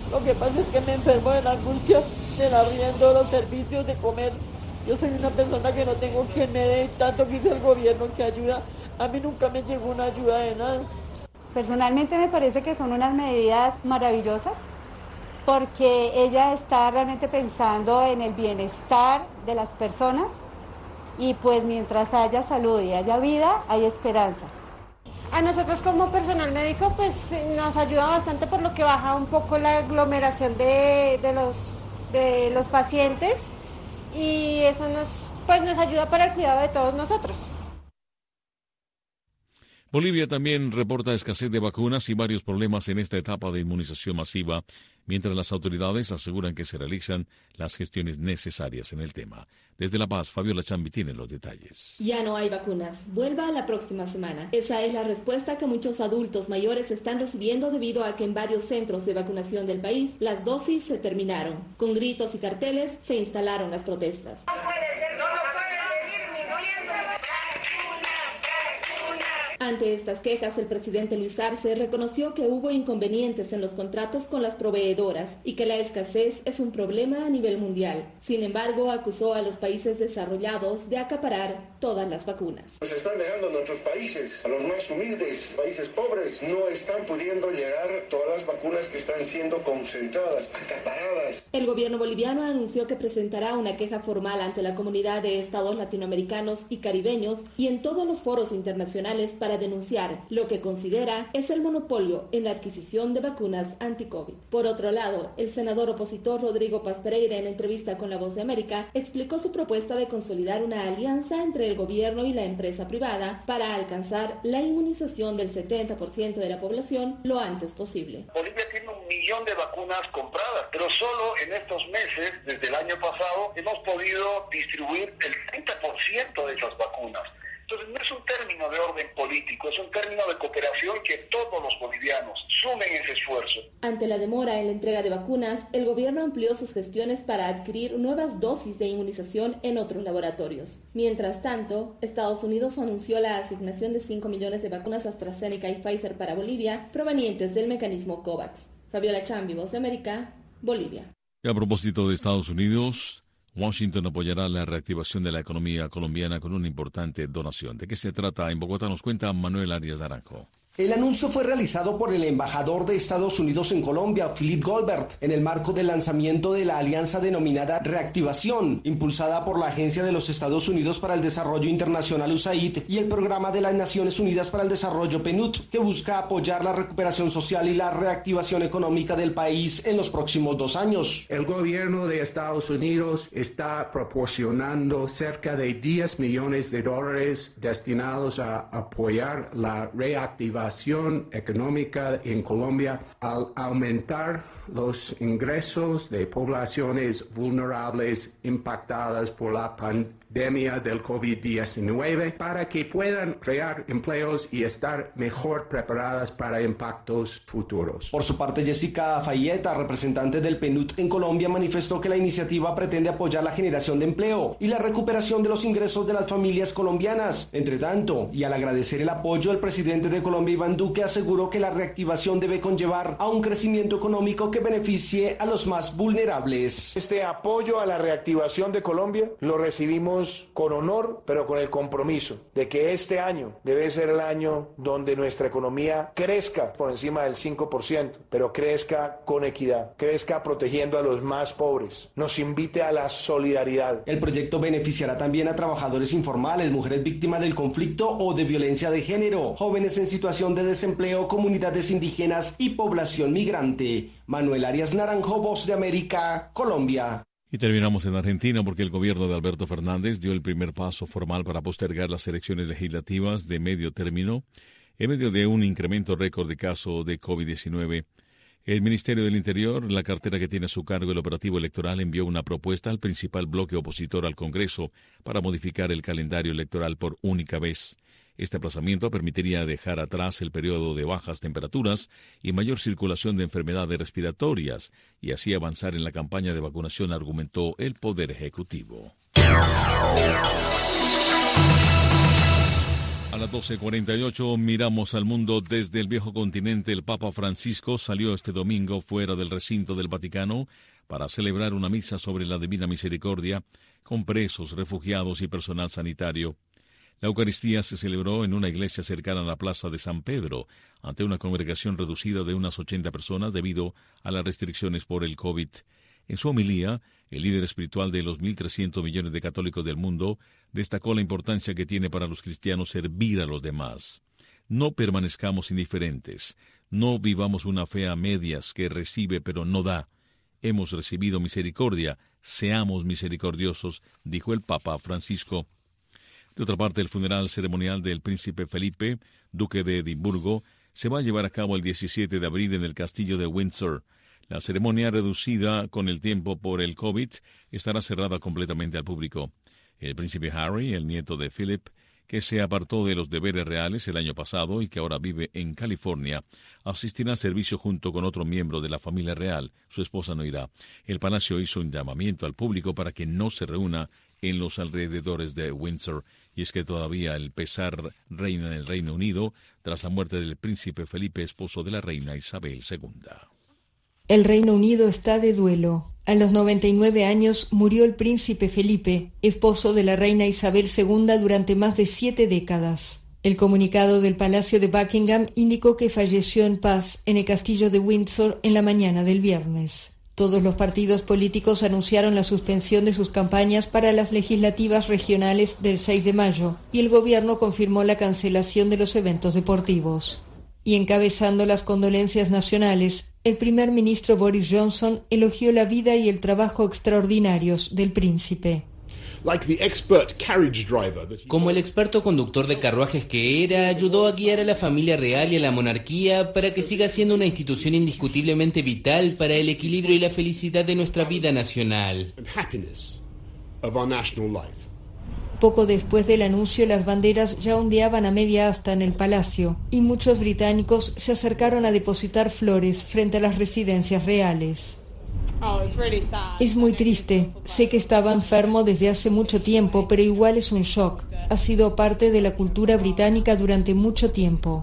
Lo que pasa es que me enfermo de la angustia del arriendo, los servicios de comer. Yo soy una persona que no tengo quien me dé, tanto que hizo el gobierno que ayuda. A mí nunca me llegó una ayuda de nada. Personalmente me parece que son unas medidas maravillosas, porque ella está realmente pensando en el bienestar de las personas y pues mientras haya salud y haya vida, hay esperanza. A nosotros como personal médico pues nos ayuda bastante por lo que baja un poco la aglomeración de, de, los, de los pacientes y eso nos, pues nos ayuda para el cuidado de todos nosotros. Bolivia también reporta escasez de vacunas y varios problemas en esta etapa de inmunización masiva, mientras las autoridades aseguran que se realizan las gestiones necesarias en el tema. Desde La Paz, Fabiola Chambi tiene los detalles. Ya no hay vacunas. Vuelva la próxima semana. Esa es la respuesta que muchos adultos mayores están recibiendo debido a que en varios centros de vacunación del país las dosis se terminaron. Con gritos y carteles se instalaron las protestas. No puede ser, no lo pueden seguir mintiendo. Ante estas quejas, el presidente Luis Arce reconoció que hubo inconvenientes en los contratos con las proveedoras y que la escasez es un problema a nivel mundial. Sin embargo, acusó a los países desarrollados de acaparar todas las vacunas. Nos están dejando a nuestros países, a los más humildes, países pobres, no están pudiendo llegar todas las vacunas que están siendo concentradas, acaparadas. El gobierno boliviano anunció que presentará una queja formal ante la comunidad de estados latinoamericanos y caribeños y en todos los foros internacionales para denunciar lo que considera es el monopolio en la adquisición de vacunas anti-COVID. Por otro lado, el senador opositor Rodrigo Paz Pereira, en entrevista con La Voz de América, explicó su propuesta de consolidar una alianza entre el gobierno y la empresa privada para alcanzar la inmunización del setenta por ciento de la población lo antes posible. Bolivia tiene un millón de vacunas compradas, pero solo en estos meses, desde el año pasado, hemos podido distribuir el treinta por ciento de esas vacunas. Entonces no es un término de orden político, es un término de cooperación que todos los bolivianos sumen ese esfuerzo. Ante la demora en la entrega de vacunas, el gobierno amplió sus gestiones para adquirir nuevas dosis de inmunización en otros laboratorios. Mientras tanto, Estados Unidos anunció la asignación de cinco millones de vacunas AstraZeneca y Pfizer para Bolivia, provenientes del mecanismo COVAX. Fabiola Chambi, Voz de América, Bolivia. Y a propósito de Estados Unidos, Washington apoyará la reactivación de la economía colombiana con una importante donación. ¿De qué se trata? En Bogotá nos cuenta Manuel Arias Naranjo. El anuncio fue realizado por el embajador de Estados Unidos en Colombia, Philip Goldberg, en el marco del lanzamiento de la alianza denominada Reactivación, impulsada por la Agencia de los Estados Unidos para el Desarrollo Internacional U S A I D y el Programa de las Naciones Unidas para el Desarrollo P N U D, que busca apoyar la recuperación social y la reactivación económica del país en los próximos dos años. El gobierno de Estados Unidos está proporcionando cerca de diez millones de dólares destinados a apoyar la reactivación económica en Colombia al aumentar los ingresos de poblaciones vulnerables impactadas por la pandemia del COVID diecinueve para que puedan crear empleos y estar mejor preparadas para impactos futuros. Por su parte, Jessica Fayeta, representante del P N U D en Colombia, manifestó que la iniciativa pretende apoyar la generación de empleo y la recuperación de los ingresos de las familias colombianas. Entre tanto, y al agradecer el apoyo, el presidente de Colombia, Iván Duque, aseguró que la reactivación debe conllevar a un crecimiento económico que beneficie a los más vulnerables. Este apoyo a la reactivación de Colombia lo recibimos con honor, pero con el compromiso de que este año debe ser el año donde nuestra economía crezca por encima del cinco por ciento, pero crezca con equidad, crezca protegiendo a los más pobres, nos invite a la solidaridad. El proyecto beneficiará también a trabajadores informales, mujeres víctimas del conflicto o de violencia de género, jóvenes en situación de desempleo, comunidades indígenas y población migrante. Manuel Arias Naranjo, Voz de América, Colombia. Y terminamos en Argentina porque el gobierno de Alberto Fernández dio el primer paso formal para postergar las elecciones legislativas de medio término en medio de un incremento récord de casos de COVID diecinueve. El Ministerio del Interior, la cartera que tiene a su cargo el operativo electoral, envió una propuesta al principal bloque opositor al Congreso para modificar el calendario electoral por única vez. Este aplazamiento permitiría dejar atrás el periodo de bajas temperaturas y mayor circulación de enfermedades respiratorias y así avanzar en la campaña de vacunación, argumentó el Poder Ejecutivo. A las las doce cuarenta y ocho miramos al mundo desde el viejo continente. El Papa Francisco salió este domingo fuera del recinto del Vaticano para celebrar una misa sobre la Divina Misericordia con presos, refugiados y personal sanitario. La Eucaristía se celebró en una iglesia cercana a la Plaza de San Pedro, ante una congregación reducida de unas ochenta personas debido a las restricciones por el COVID. En su homilía, el líder espiritual de los mil trescientos millones de católicos del mundo destacó la importancia que tiene para los cristianos servir a los demás. No permanezcamos indiferentes, no vivamos una fe a medias que recibe pero no da. Hemos recibido misericordia, seamos misericordiosos, dijo el Papa Francisco. De otra parte, el funeral ceremonial del príncipe Felipe, duque de Edimburgo, se va a llevar a cabo el diecisiete de abril en el castillo de Windsor. La ceremonia, reducida con el tiempo por el COVID, estará cerrada completamente al público. El príncipe Harry, el nieto de Philip, que se apartó de los deberes reales el año pasado y que ahora vive en California, asistirá al servicio junto con otro miembro de la familia real. Su esposa no irá. El palacio hizo un llamamiento al público para que no se reúna en los alrededores de Windsor, y es que todavía el pesar reina en el Reino Unido tras la muerte del príncipe Felipe, esposo de la reina Isabel segunda. El Reino Unido está de duelo. A los noventa y nueve años murió el príncipe Felipe, esposo de la reina Isabel segunda durante más de siete décadas. El comunicado del Palacio de Buckingham indicó que falleció en paz en el castillo de Windsor en la mañana del viernes. Todos los partidos políticos anunciaron la suspensión de sus campañas para las legislativas regionales del seis de mayo, y el gobierno confirmó la cancelación de los eventos deportivos. Y encabezando las condolencias nacionales, el primer ministro Boris Johnson elogió la vida y el trabajo extraordinarios del príncipe. Como el experto conductor de carruajes que era, ayudó a guiar a la familia real y a la monarquía para que siga siendo una institución indiscutiblemente vital para el equilibrio y la felicidad de nuestra vida nacional. Poco después del anuncio, las banderas ya ondeaban a media asta en el palacio, y muchos británicos se acercaron a depositar flores frente a las residencias reales. Es muy triste. Sé que estaba enfermo desde hace mucho tiempo, pero igual es un shock. Ha sido parte de la cultura británica durante mucho tiempo.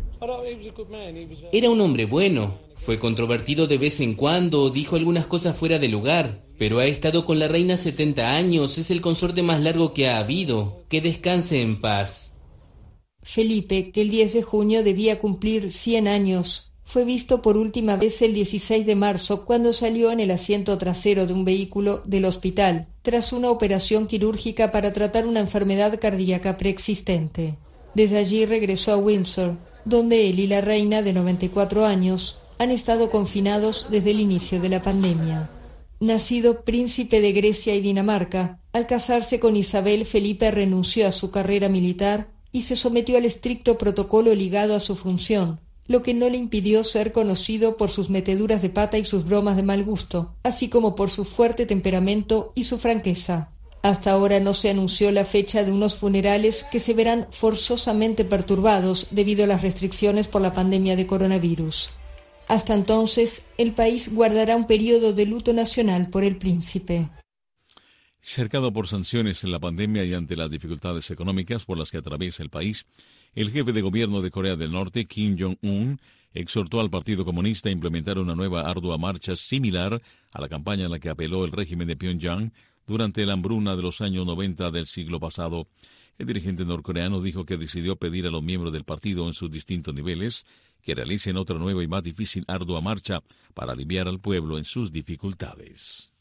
Era un hombre bueno. Fue controvertido de vez en cuando, dijo algunas cosas fuera de lugar, pero ha estado con la reina setenta años, es el consorte más largo que ha habido. Que descanse en paz. Felipe, que el diez de junio debía cumplir cien años, fue visto por última vez el dieciséis de marzo cuando salió en el asiento trasero de un vehículo del hospital, tras una operación quirúrgica para tratar una enfermedad cardíaca preexistente. Desde allí regresó a Windsor, donde él y la reina, de noventa y cuatro años, han estado confinados desde el inicio de la pandemia. Nacido príncipe de Grecia y Dinamarca, al casarse con Isabel, Felipe renunció a su carrera militar y se sometió al estricto protocolo ligado a su función, lo que no le impidió ser conocido por sus meteduras de pata y sus bromas de mal gusto, así como por su fuerte temperamento y su franqueza. Hasta ahora no se anunció la fecha de unos funerales que se verán forzosamente perturbados debido a las restricciones por la pandemia de coronavirus. Hasta entonces, el país guardará un periodo de luto nacional por el príncipe. Cercado por sanciones en la pandemia y ante las dificultades económicas por las que atraviesa el país, el jefe de gobierno de Corea del Norte, Kim Jong-un, exhortó al Partido Comunista a implementar una nueva ardua marcha similar a la campaña en la que apeló el régimen de Pyongyang durante la hambruna de los años noventa del siglo pasado. El dirigente norcoreano dijo que decidió pedir a los miembros del partido en sus distintos niveles que realicen otra nueva y más difícil ardua marcha para aliviar al pueblo en sus dificultades.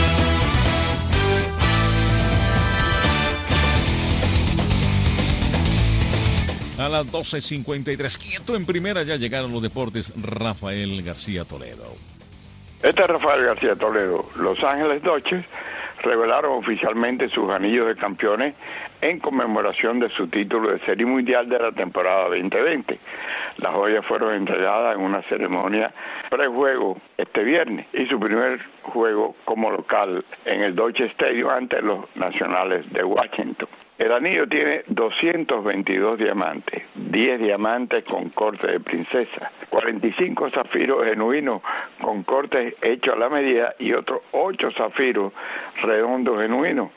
A las doce cincuenta y tres, quieto en primera, ya llegaron los deportes. Rafael García Toledo. Este es Rafael García Toledo. Los Ángeles Dodgers revelaron oficialmente sus anillos de campeones en conmemoración de su título de Serie Mundial de la temporada veinte veinte. Las joyas fueron entregadas en una ceremonia prejuego este viernes y su primer juego como local en el Dodger Stadium ante los Nacionales de Washington. El anillo tiene doscientos veintidós diamantes, diez diamantes con corte de princesa, cuarenta y cinco zafiros genuinos con cortes hechos a la medida y otros ocho zafiros redondos genuinos,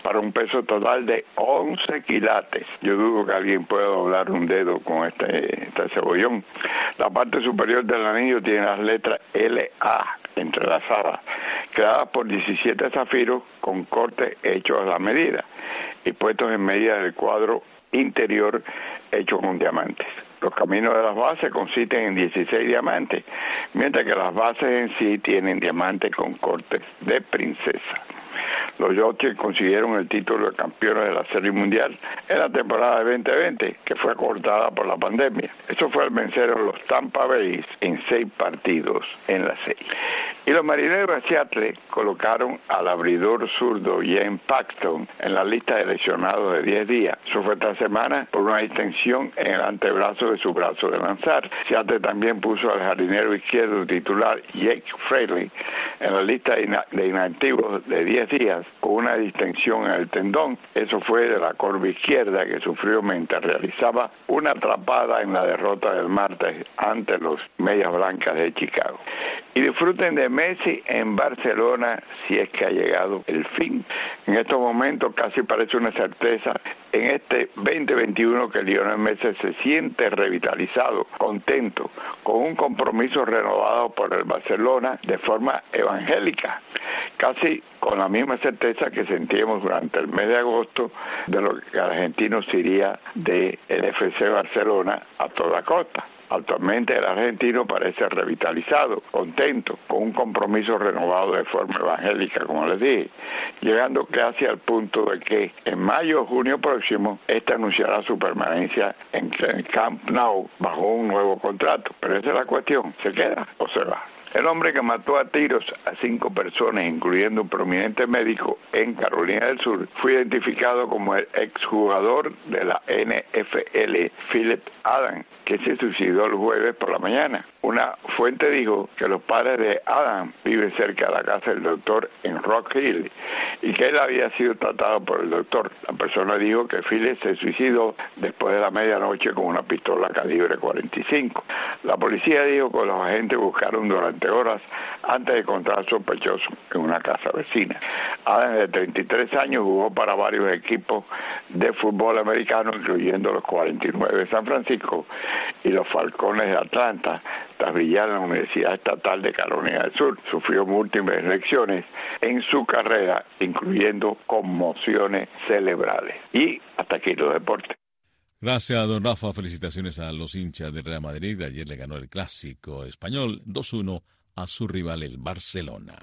para un peso total de once quilates. Yo dudo que alguien pueda doblar un dedo con este, este cebollón. La parte superior del anillo tiene las letras L A entrelazadas, creadas por diecisiete zafiros con cortes hechos a la medida y puestos en medida del cuadro interior hecho con diamantes. Los caminos de las bases consisten en dieciséis diamantes, mientras que las bases en sí tienen diamantes con cortes de princesa. Los Dodgers consiguieron el título de campeones de la Serie Mundial en la temporada de veinte veinte, que fue acortada por la pandemia. Eso fue al vencer a los Tampa Bay en seis partidos en la serie. Y los Marineros de Seattle colocaron al abridor zurdo Ian Paxton en la lista de lesionados de diez días. Eso fue esta semana por una distensión en el antebrazo de su brazo de lanzar. Seattle también puso al jardinero izquierdo titular Jake Fraley en la lista de inactivos de diez días con una distensión en el tendón. Eso fue de la corva izquierda que sufrió mientras realizaba una atrapada en la derrota del martes ante los Medias Blancas de Chicago. Y disfruten de Messi en Barcelona si es que ha llegado el fin. En estos momentos casi parece una certeza en este veinte veintiuno que Lionel Messi se siente revitalizado, contento, con un compromiso renovado por el Barcelona de forma evangélica, casi con la misma certeza que sentíamos durante el mes de agosto de lo que el argentino se iría del F C Barcelona a toda costa. Actualmente el argentino parece revitalizado, contento, con un compromiso renovado de forma evangélica, como les dije, llegando casi al punto de que en mayo o junio próximo, este anunciará su permanencia en el Camp Nou bajo un nuevo contrato. Pero esa es la cuestión, ¿se queda o se va? El hombre que mató a tiros a cinco personas, incluyendo un prominente médico en Carolina del Sur, fue identificado como el exjugador de la N F L, Philip Adams, que se suicidó el jueves por la mañana. Una fuente dijo que los padres de Adams viven cerca de la casa del doctor en Rock Hill y que él había sido tratado por el doctor. La persona dijo que Philip se suicidó después de la medianoche con una pistola calibre cuarenta y cinco. La policía dijo que los agentes buscaron durante horas antes de encontrar sospechoso en una casa vecina. Adams, de treinta y tres años, jugó para varios equipos de fútbol americano, incluyendo los cuarenta y nueve de San Francisco y los Falcones de Atlanta, tras brillar en la Universidad Estatal de Carolina del Sur. Sufrió múltiples lesiones en su carrera, incluyendo conmociones cerebrales. Y hasta aquí los deportes. Gracias, don Rafa. Felicitaciones a los hinchas del Real Madrid. Ayer le ganó el clásico español dos uno a su rival, el Barcelona.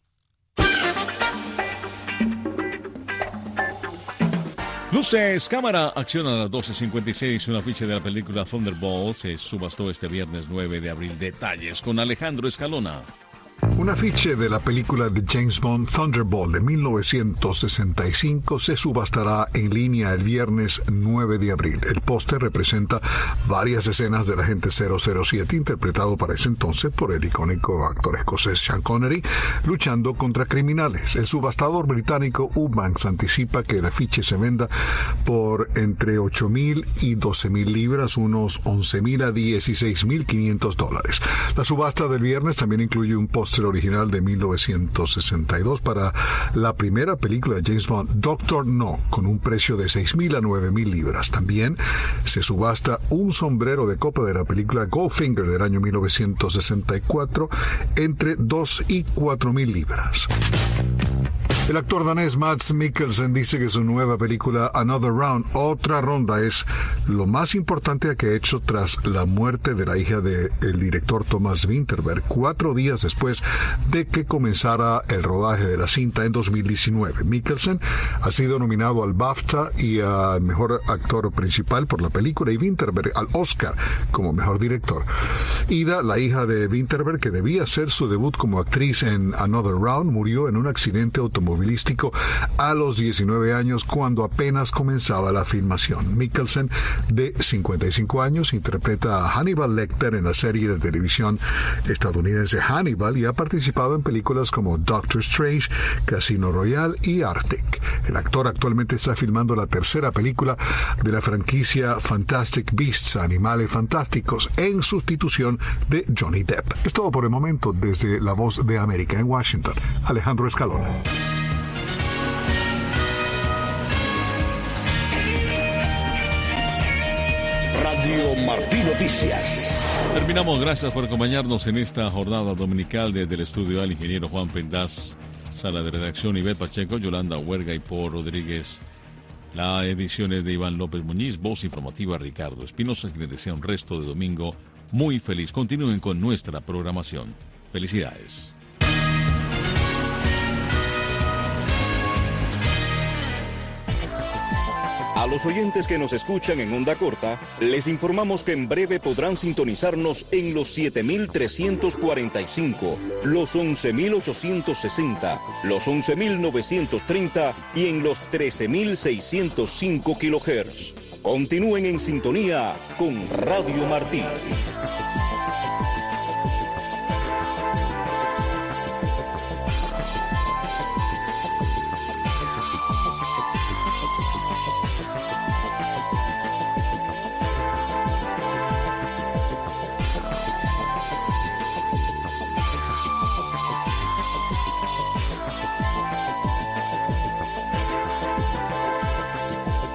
Luces, cámara, acción a las doce cincuenta y seis. Una ficha de la película Thunderbolt se subastó este viernes nueve de abril. Detalles con Alejandro Escalona. Un afiche de la película de James Bond Thunderbolt de mil novecientos sesenta y cinco se subastará en línea el viernes nueve de abril. El póster representa varias escenas del agente cero cero siete, interpretado para ese entonces por el icónico actor escocés Sean Connery, luchando contra criminales. El subastador británico Ubanks anticipa que el afiche se venda por entre ocho mil y doce mil libras, unos once mil a dieciséis mil quinientos dólares. La subasta del viernes también incluye un póster original de mil novecientos sesenta y dos para la primera película de James Bond, Doctor No, con un precio de seis mil a nueve mil libras. También se subasta un sombrero de copa de la película Goldfinger del año mil novecientos sesenta y cuatro entre dos y cuatro mil libras. El actor danés Mads Mikkelsen dice que su nueva película Another Round, Otra Ronda, es lo más importante que ha hecho tras la muerte de la hija del director Thomas Vinterberg, cuatro días después de que comenzara el rodaje de la cinta en dos mil diecinueve. Mikkelsen ha sido nominado al BAFTA y al mejor actor principal por la película, y Vinterberg al Oscar como mejor director. Ida, la hija de Vinterberg, que debía hacer su debut como actriz en Another Round, murió en un accidente automovilístico a los diecinueve años, cuando apenas comenzaba la filmación. Mikkelsen, de cincuenta y cinco años, interpreta a Hannibal Lecter en la serie de televisión estadounidense Hannibal y ha participado en películas como Doctor Strange, Casino Royale y Arctic. El actor actualmente está filmando la tercera película de la franquicia Fantastic Beasts, Animales Fantásticos, en sustitución de Johnny Depp. Es todo por el momento. Desde La Voz de América en Washington, Alejandro Escalona. Radio Martí Noticias. Terminamos, gracias por acompañarnos en esta jornada dominical desde el estudio al ingeniero Juan Pendaz, sala de redacción Ivette Pacheco, Yolanda Huerga y Paul Rodríguez. La edición es de Iván López Muñiz, voz informativa Ricardo Espinosa, que les desea un resto de domingo muy feliz. Continúen con nuestra programación. Felicidades. A los oyentes que nos escuchan en onda corta, les informamos que en breve podrán sintonizarnos en los siete mil trescientos cuarenta y cinco, los once mil ochocientos sesenta, los once mil novecientos treinta y en los trece mil seiscientos cinco kilohertz. Continúen en sintonía con Radio Martí.